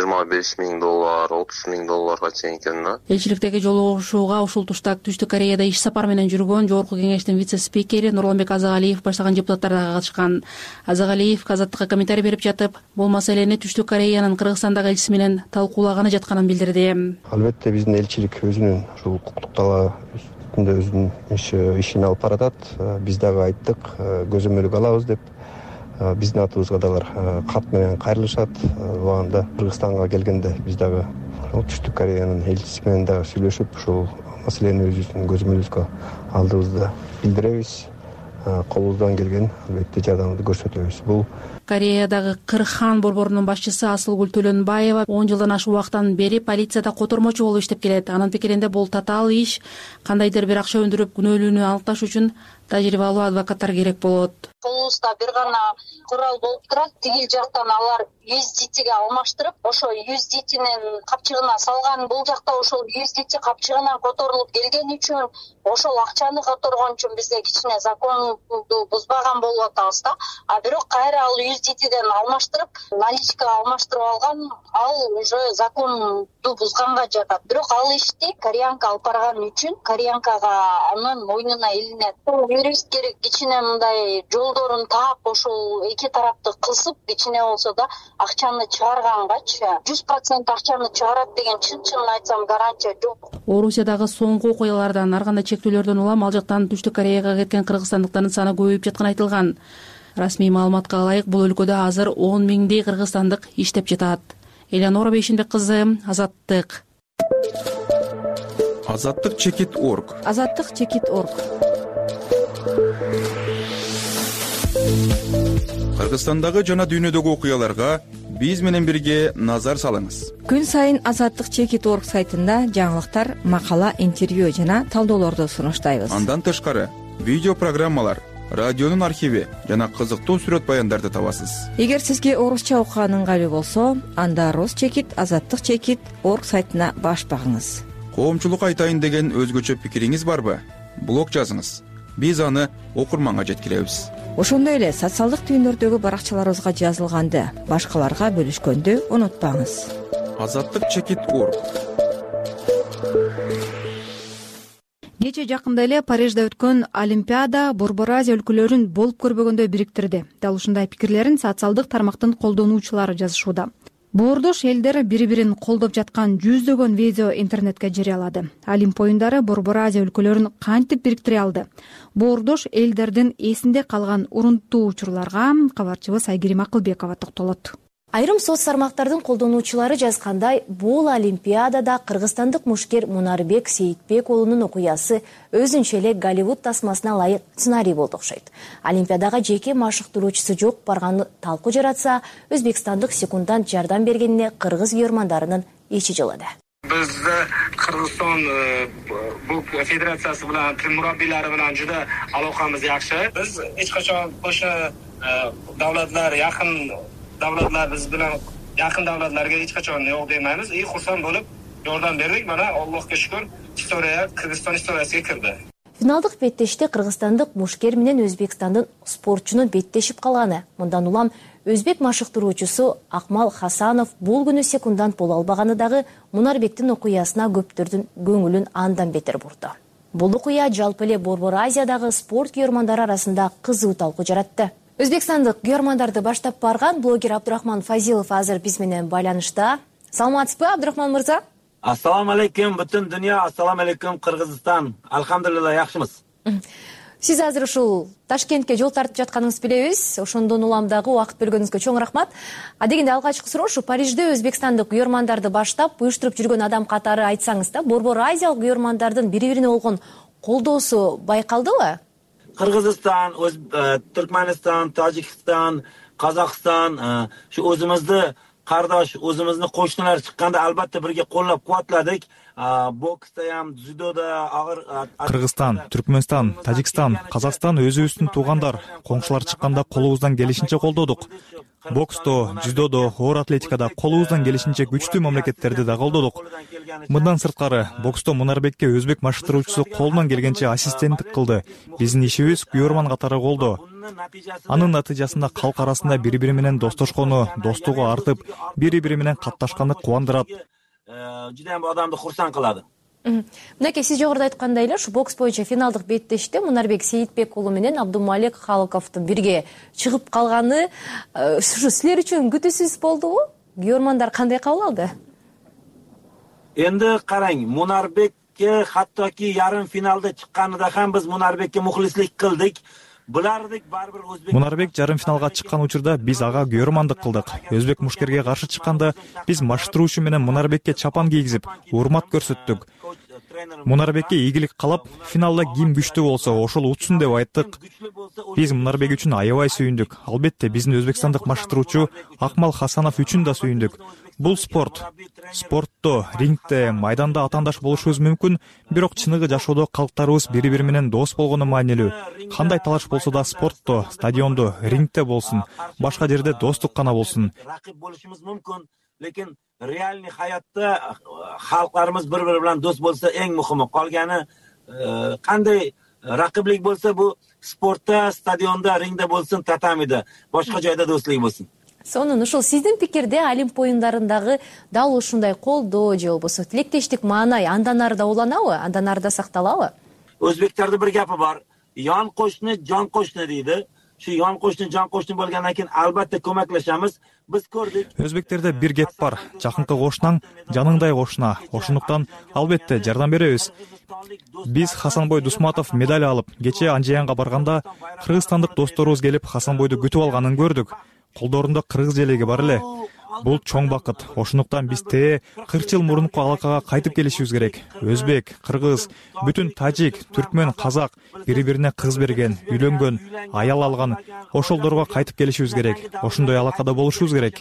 $25,000, $30,000 чейин экен да. Элчиликтеги жолугушууга ушул тушта Түштүк Кореяда иш сапар менен жүргөн Жогорку Кеңештин вице-спикери Нурланбек Азагалиев баштаган депутаттар да катышкан. Азагалиев Азаттыкка комментарий берип жатып, бул маселени Түштүк Кореянын Кыргызстандагы элчиси менен талкуулаганы жатканын билдирди. Албетте биздин элчилик өзүнүн ушул укуктук тала үстүндө өзүнүн ишин алып баратат. Биз дагы айттык, көзөмөлгө алабыз деп. Биздин атыбызга дагы кат менен кайрылышат. Убагында Кыргызстанга келгенде биз дагы Түштүк Кореянын элчиси менен дагы сүйлөшүп, ушул маселени өзүбүздүн көзөмөлүбүзгө алдыбызды билдиребиз. Колубуздан келген албетте жардамды көрсөтөбүз. Бул Кореядагы Кырхан борборунун башчысы Асылгүл Төлөнбаева 10 жылдан ашык убакыттан бери полицияда котормочу болуп иштеп келет. Анын пикиринде бул татаал иш, кандайдыр бир акча өндүрүп күнөөлүүнү аныкташ үчүн тажрыйбалуу адвокаттар керек болот. Колубузда бир гана курал болуп турат. Тигил жактан алар USDT'ге алмаштырып, ошо USDT'нин капчыгына салган. Бул жакта ошол USDT капчыгынан которулуп келген үчүн, ошол акчаны которгон үчүн бизде кичине законду бузбаган болуп атабыз да. А бирок кайра ал USDT'ден алмаштырып, наличкага алмаштырып алган, ал уже законду бузганга жатат. Бирок ал ишти кореянка алып барган үчүн кореянкага анын мойнуна илинет. Юрист керек кичине мындай жолдорун таап, ошол эки тарапты кысып, кичине болсо да акчаны чыгаргангачы 100% акчаны чыгарат деген чын айтсам гарантия жок. Орусиядагы соңку окуялардан, ар кандай чектөөлөрдөн улам ал жактан Түштүк Кореяга кеткен кыргызстандыктардын саны көбөйүп жатканы айтылган. Расмий маалыматка ылайык, бул өлкөдө азыр 10 миңдей кыргызстандык иштеп жатат. Элеонора Бейшенбек кызы, Азаттык. Азаттык чекит.org. Азаттык чекит.org. Кыргызстандагы жана дүйнөдөгү окуяларга биз менен бирге назар салыңыз. Күн сайын Азаттык чекит.org сайтында жаңылыктар, макала, интервью жана талдоолорду сунуштайбыз. Андан тышкары видео программалар, радионун архиви жана кызыктуу сүрөт баяндарды табасыз. Эгер сизге орусча окуган ыңгайлуу болсо, анда Рус чекит, Азаттык чекит.org сайтына баш багыңыз. Коомчулук айтайын деген өзгөчө пикириңиз барбы? Блог жазыңыз. Биз аны окурманга жеткиребиз. Ошондой эле социалдык түйүндөрдөгү баракчаларыбызга жазылганды башкаларга бөлүшкөндү унутпаңыз. Азаттык чекит.org. Кече жакында эле Парижде өткөн Олимпиада Борбор Азия өлкөлөрүн болуп көрбөгөндөй бириктирди. Дал ушундай пикирлерин социалдык тармактын колдонуучулары жазышууда. Боордош элдер бири-бирин колдоп жаткан жүздөгөн видео интернетке жарыялады. Олимп оюндары Борбор Азия өлкөлөрүн кантип бириктире алды? Боордош элдердин эсинде калган урунттуу учурларга кабарчыбыз Айгерим Акылбекова токтолот. Айрым соц тармактардын колдонуучулары жазгандай, бул Олимпиадада кыргызстандык мушкер Мунарбек Сейитбек уулунун окуясы өзүнчө эле Голливуд тасмасына ылайык сценарий болду окшойт. Олимпиадага жеке машыктыруучусу жок барганы талкуу жаратса, өзбекстандык секундант жардам бергенине кыргыз күйөрмандарынын ичи жылады. Bizde Kırgızstan bu federatsiyasi bilan murabbiylar bilan juda aloqamiz yaxshi. Biz hech qachon o'sha davlatlar yaqin davlatlar biz bilan yaqin davlatlarga hech qachon yo'q demaymiz. Xursand bo'lib yordam berdik. Mana Allohga shukr, istoriya Kırgızstan istoriyasiga kirdi. Финалдык беттеште кыргызстандык мушкер менен өзбекстандын спортчунун беттешип калганы. Мындан улам өзбек машыктыруучусу Акмал Хасанов бул күнү секундант боло албаганы дагы Мунарбектин окуясына көптөрдүн көңүлүн андан бетер бурду. Бул окуя жалпы эле Борбор Азиядагы спорт күйөрмандары арасында кызуу талкуу жаратты. Өзбекстандык күйөрмандарды баштап барган блогер Абдурахман Фазилов азыр биз менен байланышта. Саламатсызбы, Абдурахман мырза? Ассаламу алейкум, бүтүн дүйнө, ассаламу алейкум Кыргызстан. Алхамдулилла, жакшымыз. Сиз азыр ушул Ташкентке жол тартып жатканыңызды билебиз. Ошондон улам дагы убакыт бөлгөнүңүзгө чоң рахмат. А дегенде алгачкы суроо ушу Парижде өзбекстандык күйөрмандарды баштап уюштуруп жүргөн адам катары айтсаңыз да, Борбор Азиялык күйөрмандардын бири-бирине болгон колдоосу байкалдыбы? Кыргызстан, Түркмөнстан, Тажикстан, Казакстан, шу өзүмүздү qardosh o'zimizni qo'shnilar chiqqanda albatta birga qo'llab-quvvatladik. Boksda ham, dzyudoda, og'ir Кыргызстан, Түркмөнстан, Тажикстан, Казакстан өзүбүздүн туугандар, коңшулар чыкканда колубуздан келишинче колдодук. Боксто, дзюдодо, оор атлетикада колубуздан келишинче күчтүү мамлекеттерди да колдодук. Мындан сырткары, боксто Мунарбекке өзбек машыктыруучусу колунан келгенче ассистенттик кылды. Биздин ишибиз күйөрман катары колдо. Анын натыйжасында калк арасында бири-бири менен достошкону, достугу артып, бири-бири менен катташканы кубандырат. Juda ham odamni xursand qiladi. Мынакей сиз жогоруда айткандай эле ушу бокс боюнча финалдык беттеште Мунарбек Сейитбек уулу менен Абдумалик Халыковдун бирге чыгып калганы ушу силер үчүн күтүүсүз болдубу? Күйөрмандар кандай кабыл алды? Endi qarang, Munarbekka hattoki yarim finalda chiqqanida ham biz Munarbekka muxlislik qildik. Мунарбек жарым финалга чыккан учурда биз ага күйөрмандык кылдык. Өзбек мушкерге каршы чыкканда биз машыктыруучу менен Мунарбекке чапан кийгизип, урмат көрсөттүк. Мунарбекке ийгилик каалап, финалда ким күчтүү болсо ошол утсун деп айттык. Биз Мунарбек үчүн аябай сүйүндүк. Албетте биздин өзбекстандык машыктыруучу Акмал Хасанов үчүн да сүйүндүк. Бул спорт. Спортто, рингде, майданда атаандаш болушубуз мүмкүн, бирок чыныгы жашоодо калктарыбыз бири-бири менен дос болгону маанилүү. Кандай талаш болсо да спортто, стадиондо, рингде болсун, башка жерде достук гана болсун. Raqib bo'lishimiz mumkin, lekin realniy hayotda xalqlarimiz bir-biri bilan do'st bo'lsa eng muhimi. Qolgani qanday raqiblik bo'lsa bu sportda, stadionda, ringda bo'lsin, tatamida, boshqa joyda do'stlik bo'lsin. Сонун ушул сиздин пикирде Олимп оюндарындагы дал ушундай колдоо же болбосо тилектештик маанай андан ары да уланабы, андан ары да сакталабы? O'zbeklarda bir gapi bor. Yon qo'shni, jon qo'shni deydi. Shu yon qo'shni, jon qo'shni bo'lgandan keyin albatta ko'maklashamiz. Biz ko'rdik. Өзбектерде бир кеп бар. Жакынкы кошунаң жаныңдай кошуна. Ошондуктан албетте жардам беребиз. Биз Хасанбой Дусматов медаль алып, кече Анжеянга барганда кыргызстандык досторубуз келип Хасанбойду күтүп алганын көрдүк. Колдорунда кыргыз желеги бар эле. Бул чоң бакыт. Ошондуктан биз 40 жыл мурунку алакага кайтып келишибиз керек. Өзбек, кыргыз, бүтүн тажик, түркмөн, казак бири-бирине кыз берген, үйлөнгөн, аял алган. Ошолдорго кайтып келишибиз керек. Ошондой алакада болушубуз керек.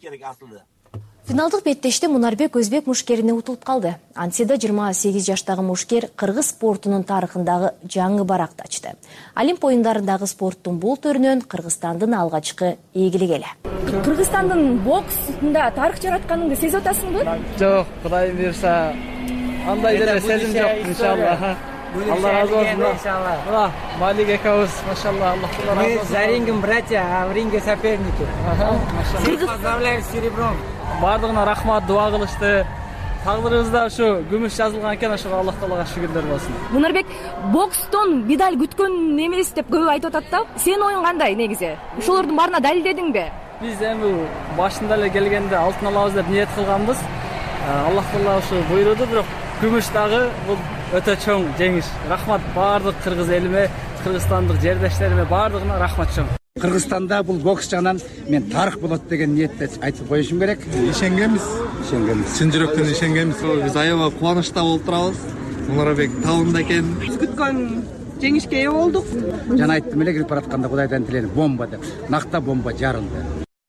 Финалдык беттеште Мунарбек өзбек мушкерине утулуп калды. Ансида 28 жаштагы мушкер кыргыз спортунун тарыхындагы жаңы баракты ачты. Олимп оюндарындагы спорттун бул түрүнөн Кыргызстандын алгачкы ийгилиги эле. Кыргызстандын боксунда тарых жаратканыңды сезип атасыңбы? Жок, Кудай буйрса, андай деле сезим жок, иншалла. Алла разы болсун. Иншалла. Малик экөөбүз, машалла, Аллах разы болсун. Мы за рингом братья, а в ринге соперники. Поздравляю с серебром. Бардыгына рахмат, дуа кылышты. Тагдырыбызда ушу күмүш жазылган экен, ошого Аллах Таалага шүгүрлөр болсун. Мунарбек, бокстон медаль күткөн эмес деп көп айтып атат да. Сенин оюң кандай негизи? Ошолордун баарына далилдедиңби? Биз эми башында эле келгенде алтын алабыз деп ниет кылганбыз. Аллах Таала ушу буйруду, бирок күмүш дагы бул өтө чоң жеңиш. Рахмат баардык кыргыз элиме, кыргызстандык жердештериме баардыгына рахмат чоң. Кыргызстанда бул бокс жагынан мен тарых болот деген ниетте айтып коюшум керек. Ишенгенбиз. Чын жүрөктөн ишенгенбиз. Биз аябай кубанычта болуп турабыз. Мунарбек табында экен. Биз күткөн жеңишке ээ болдук. Жана айттым эле кирип баратканда Кудайдан тилейм бомба деп. Накта бомба жарылды.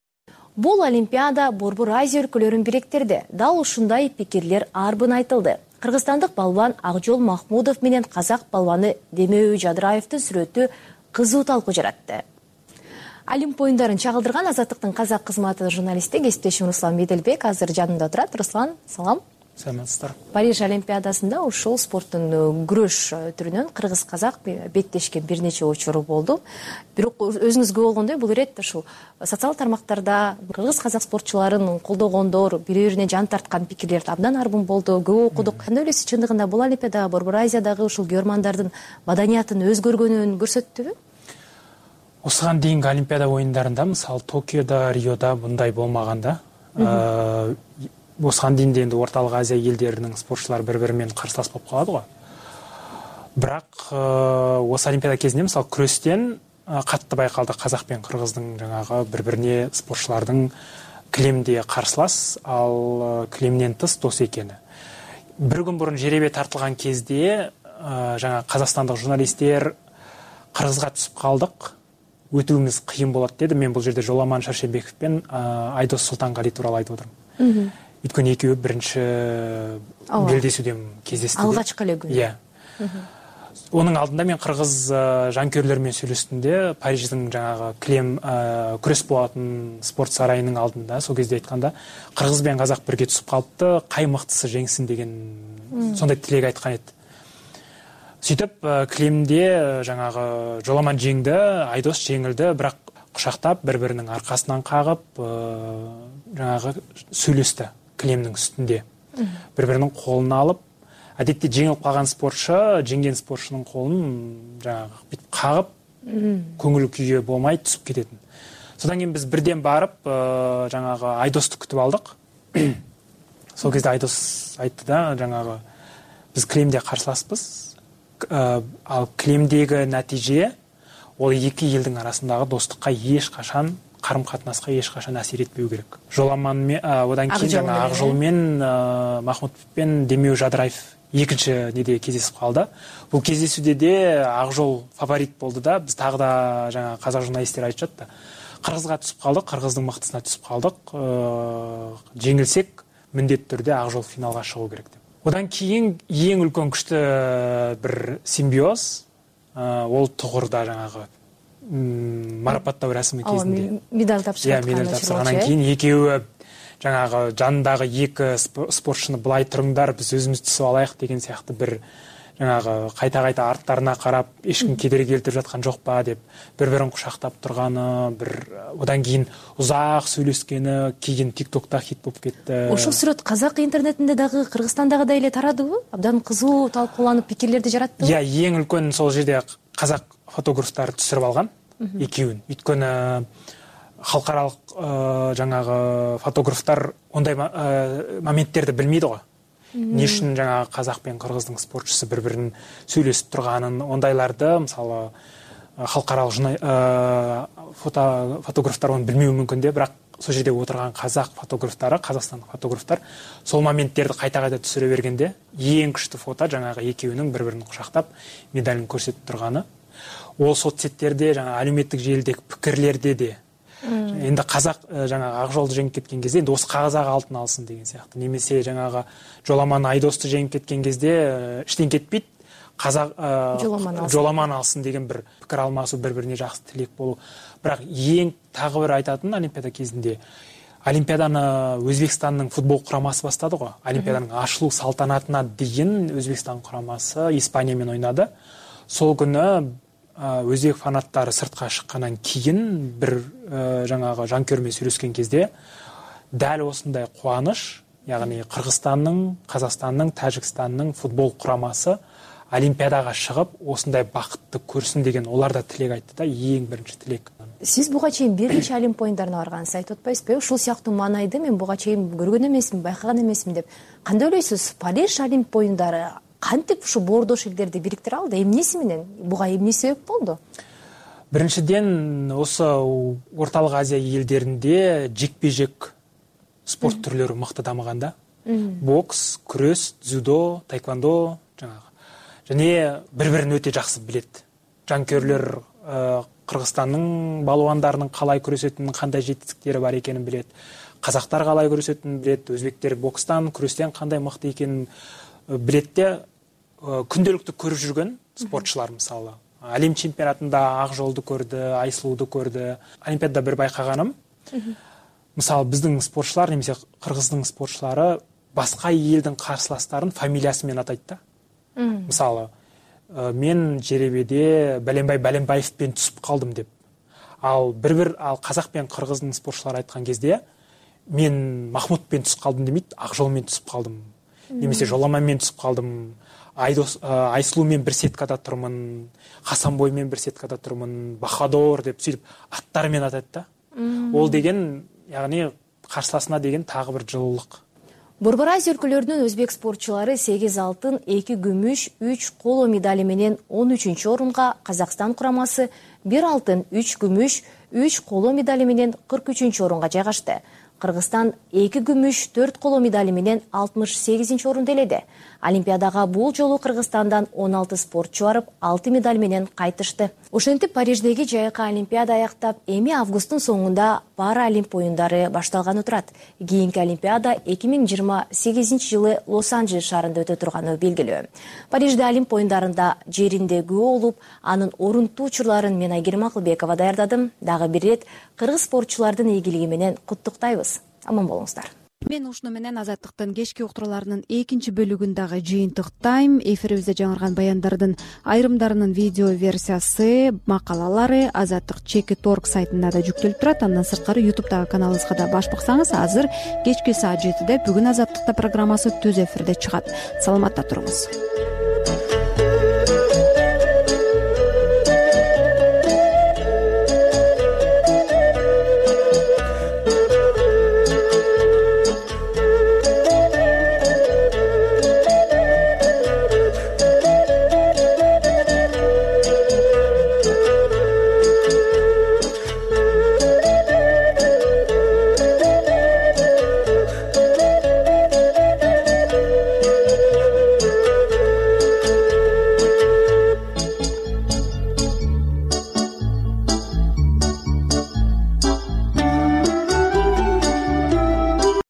Бул Олимпиада Борбор Азия өлкөлөрүн бириктирди. Дал ушундай пикирлер арбын айтылды. Кыргызстандык балбан Акжол Махмудов менен казак балбаны Демеуи Жадыраевдин сүрөтү кызуу талкуу жаратты. Олимп оюндарын чагылдырган Азаттыктын казак кызматы журналисти кесиптешим Руслан Меделбек азыр жанымда турат. Руслан, салам. Саламатсыздар. Париж Олимпиадасында ушул спорттун күрөш түрүнөн кыргыз-казак беттешкен бир нече учуру болду. Бирок өзүңүзгө болгондой бул ирет ушул социал тармактарда кыргыз-казак спортчуларын колдогондор, бири-бирине жан тарткан пикирлер абдан арбын болду. Көп окудук. Кандай ойлойсуз, чындыгында бул Олимпиада Борбор Азиядагы ушул күйөрмандардын маданиятын өзгөргөнүн көрсөттүбү? Осыған дейінгі Олимпиада ойындарында, мысалы Токиода, Риода бұндай болмағанда, осыған дейінде енді орталық Азия елдерінің спортшылар бір-бірімен қарсылас болып қалады ғой. Бірақ осы Олимпиада кезінде, мысалы күрестен қатты байқалды қазақ пен қырғыздың жаңағы бір-біріне спортшылардың кілемде қарсылас, ал кілемнен тыс дос екені. Бір күн бұрын жеребе тартылған кезде жаңа қазақстандық журналистер қырғызға түсіп қалдық. өтуіміз қиын болады деді. Мен бұл жерде Жоламан Шаршенбеков пен Айдос Сұлтанғали туралы айтып отырмын. Өйткені екеуі бірінші белдесуден кездесті. Алғашқы күн. Иә. Оның алдында мен қырғыз жанкүйерлермен сөйлестімде, Париждің жаңағы кілем күрес болатын спорт сарайының алдында, сол кезде айтқанда, қырғыз бен қазақ бірге түсіп қалыпты, қай мықтысы жеңсін деген сондай тілек айтқан еді. Сөйтіп кілемде жаңағы Жоламан жеңді, Айдос жеңілді, бірақ құшақтап бір-бірінің арқасынан қағып жаңағы сөйлесті кілемнің үстінде. Бір-бірінің қолын алып, әдетте жеңіліп қалған спортшы, жеңген спортшының қолын жаңағы бүйтіп қағып, көңіл күйге болмай түсіп кететін. Содан кейін біз бірден барып, жаңағы Айдосты күтіп алдық. Сол кезде Айдос айтты да, жаңағы біз кілемде қарсыласпыз, ал кілемдегі нәтиже ол екі елдің арасындағы достыққа ешқашан, қарым-қатынасқа ешқашан әсер етпеу керек. Жоламанмен, одан кейін жаңа Ақжолмен, Махмұтовпен Демеу Жадыраев екінші неде кездесіп қалды. Бұл кездесуде де Ақжол фаворит болды да, біз тағы да жаңа қазақ журналистер айтып жатты. Қырғызға түсіп қалдық, қырғыздың мықтысына түсіп қалдық. Жеңілсек, міндетті түрде Ақжол финалға шығу керек деп. Одан кейін ең үлкен күшті бір симбиоз, ол тұғырда жаңағы марапаттау рәсімі кезінде. Медаль тапсырғаннан кейін екеуі жаңағы жанындағы екі спортшыны былай тұрыңдар, біз өзіміз түсіп алайық деген сияқты бір жаңағы қайта-қайта арттарына қарап, ешкім кедергі келтіріп жатқан жоқ па деп бір-бірін құшақтап тұрғаны, бір одан кейін ұзақ сөйлескені кейін TikTokта хит болып кетті. Ошол сүрөт қазақ интернетінде дағы, Қырғызстандағы да эле тарадыбы? Абдан кызуу талкууланып пикирлерди жаратты. Иә, ең үлкен сол жерде қазақ фотографтар түсіріп алған екеуін. Өйткені халықаралық жаңағы фотографтар ондай моменттерді білмейді ғой. Не үшін жаңағы қазақ пен қырғыздың спортшысы бір-бірін сөйлесіп тұрғанын, ондайларды мысалы халықаралық фотографтар оны білмеуі мүмкін де, бірақ сол жерде отырған қазақ фотографтары, қазақстандық фотографтар сол моменттерді қайта-қайта түсіре бергенде ең күшті фото жаңағы екеуінің бір-бірін құшақтап медалін көрсетіп тұрғаны. Ол соцсеттерде, жаңағы әлеуметтік желідегі пікірлерде де енді қазақ жаңағы Ақжолды жеңіп кеткен кезде енді осы қазақ алтын алсын деген сияқты. Немесе жаңағы Жоламан Айдосты жеңіп кеткен кезде іштен кетпейді, қазақ Жоламан алсын деген бір пікір алмасу, бір-біріне жақсы тілек болу. Бірақ ең тағы бір айтатын Олимпиада кезінде Олимпиаданы Өзбекстанның футбол құрамасы бастады ғой. Олимпиаданың ашылу салтанатына дейін Өзбекстан құрамасы Испаниямен ойнады. Сол күні өзбек фанаттары сыртқа шыққаннан кейін бір жаңағы жанкүйермен сөйлескен кезде дәл осындай қуаныш, яғни Қырғызстанның, Қазақстанның, Тәжікстанның футбол құрамасы Олимпиадаға шығып, осындай бақытты көрсін деген олар да тілек айтты да, ең бірінші тілек. Сіз буга чейин бир нече Олимп оюндарына баргансыз, айтып атпайсызбы? Ушул сыяктуу маанайды мен буга чейин көргөн эмесмин, байкаган эмесмин деп. Кандай ойлойсуз? Париж Олимп оюндары кантип ушу боордош элдерди бириктире алды? Эмнеси менен? Буга эмне себеп болду? Биринчиден, осы Орталык Азия элдеринде жекпе-жек спорт түрлөрү мыкты дамыган да. Бокс, күрөс, дзюдо, таэквондо, және бір-бірін өте жақсы білет. Жанкүйерлер Қырғызстанның балуандарының қалай күресетінін, қандай жетістіктері бар екенін білет. Қазақтар қалай күресетінін білет, өзбектер бокстан, күрестен қандай мықты екенін білетте. Күнделікті көріп жүрген спортшылар мысалы. Әлем чемпионатында Ақжолды көрді, Айсұлуды көрді. Олимпиадада бір байқағаным. Мысалы, біздің спортшылар, немесе Қырғыздың спортшылары басқа елдің қарсыластарын фамилиясымен атайды да. Мысалы, мен жеребеде Бәленбаевпен түсіп қалдым деп. Ал қазақ пен қырғыздың спортшылары айтқан кезде мен Махмұтпен түсіп қалдым демейді, Ақжолмен түсіп қалдым. Немесе Жоламанмен түсіп қалдым, Айсұлумен бір сеткада тұрмын, Хасанбоймен бір сеткада тұрмын, Бахадор деп сөйтіп аттарымен атайды да. Ол деген, яғни қарсыласына деген тағы бір жылылық. Борбор Азия өлкөлөрүнүн өзбек спортчулары 8 алтын, 2 күмүш, 3 коло медали менен 13-чү орунга, Казакстан курамасы 1 алтын, 3 күмүш, 3 коло медали менен 43-чү орунга жайгашты. Кыргызстан 2 күмүш, 4 коло медали менен 68-орунду ээледи. Олимпиадага бул жолу Кыргызстандан 16 спортчу барып, 6 медаль менен кайтышты. Ошентип Париждеги жайкы Олимпиада аяктап, эми августтун соңунда Паралимп оюндары башталганы турат. Кийинки Олимпиада 2028-жылы Лос-Анджелес шаарында өтө турганы белгилүү. Парижде Олимп оюндарында жеринде күбө болуп, анын орунтуучуларын мен Айгерим Акылбекова даярдадым. Дагы бир рет кыргыз спортчулардын ийгилиги менен куттуктайбыз. Аман болуңуздар. Мен ушуну менен Азаттыктын кечки уктурууларынын 2 бөлүгүндагы жыйынтыктайм. Эфирибизде жаңырган баяндардын айрымдарынын видео версиясы, макалалары Азаттык Чеки.org сайтында да жүктөлүп турат. Андан сырткары YouTube'дагы каналыбызга да баш баксаңыз, азыр кечки саат 7-де бүгүн Азаттыкта программасы түз эфирде чыгат. Саламатта туруңуз.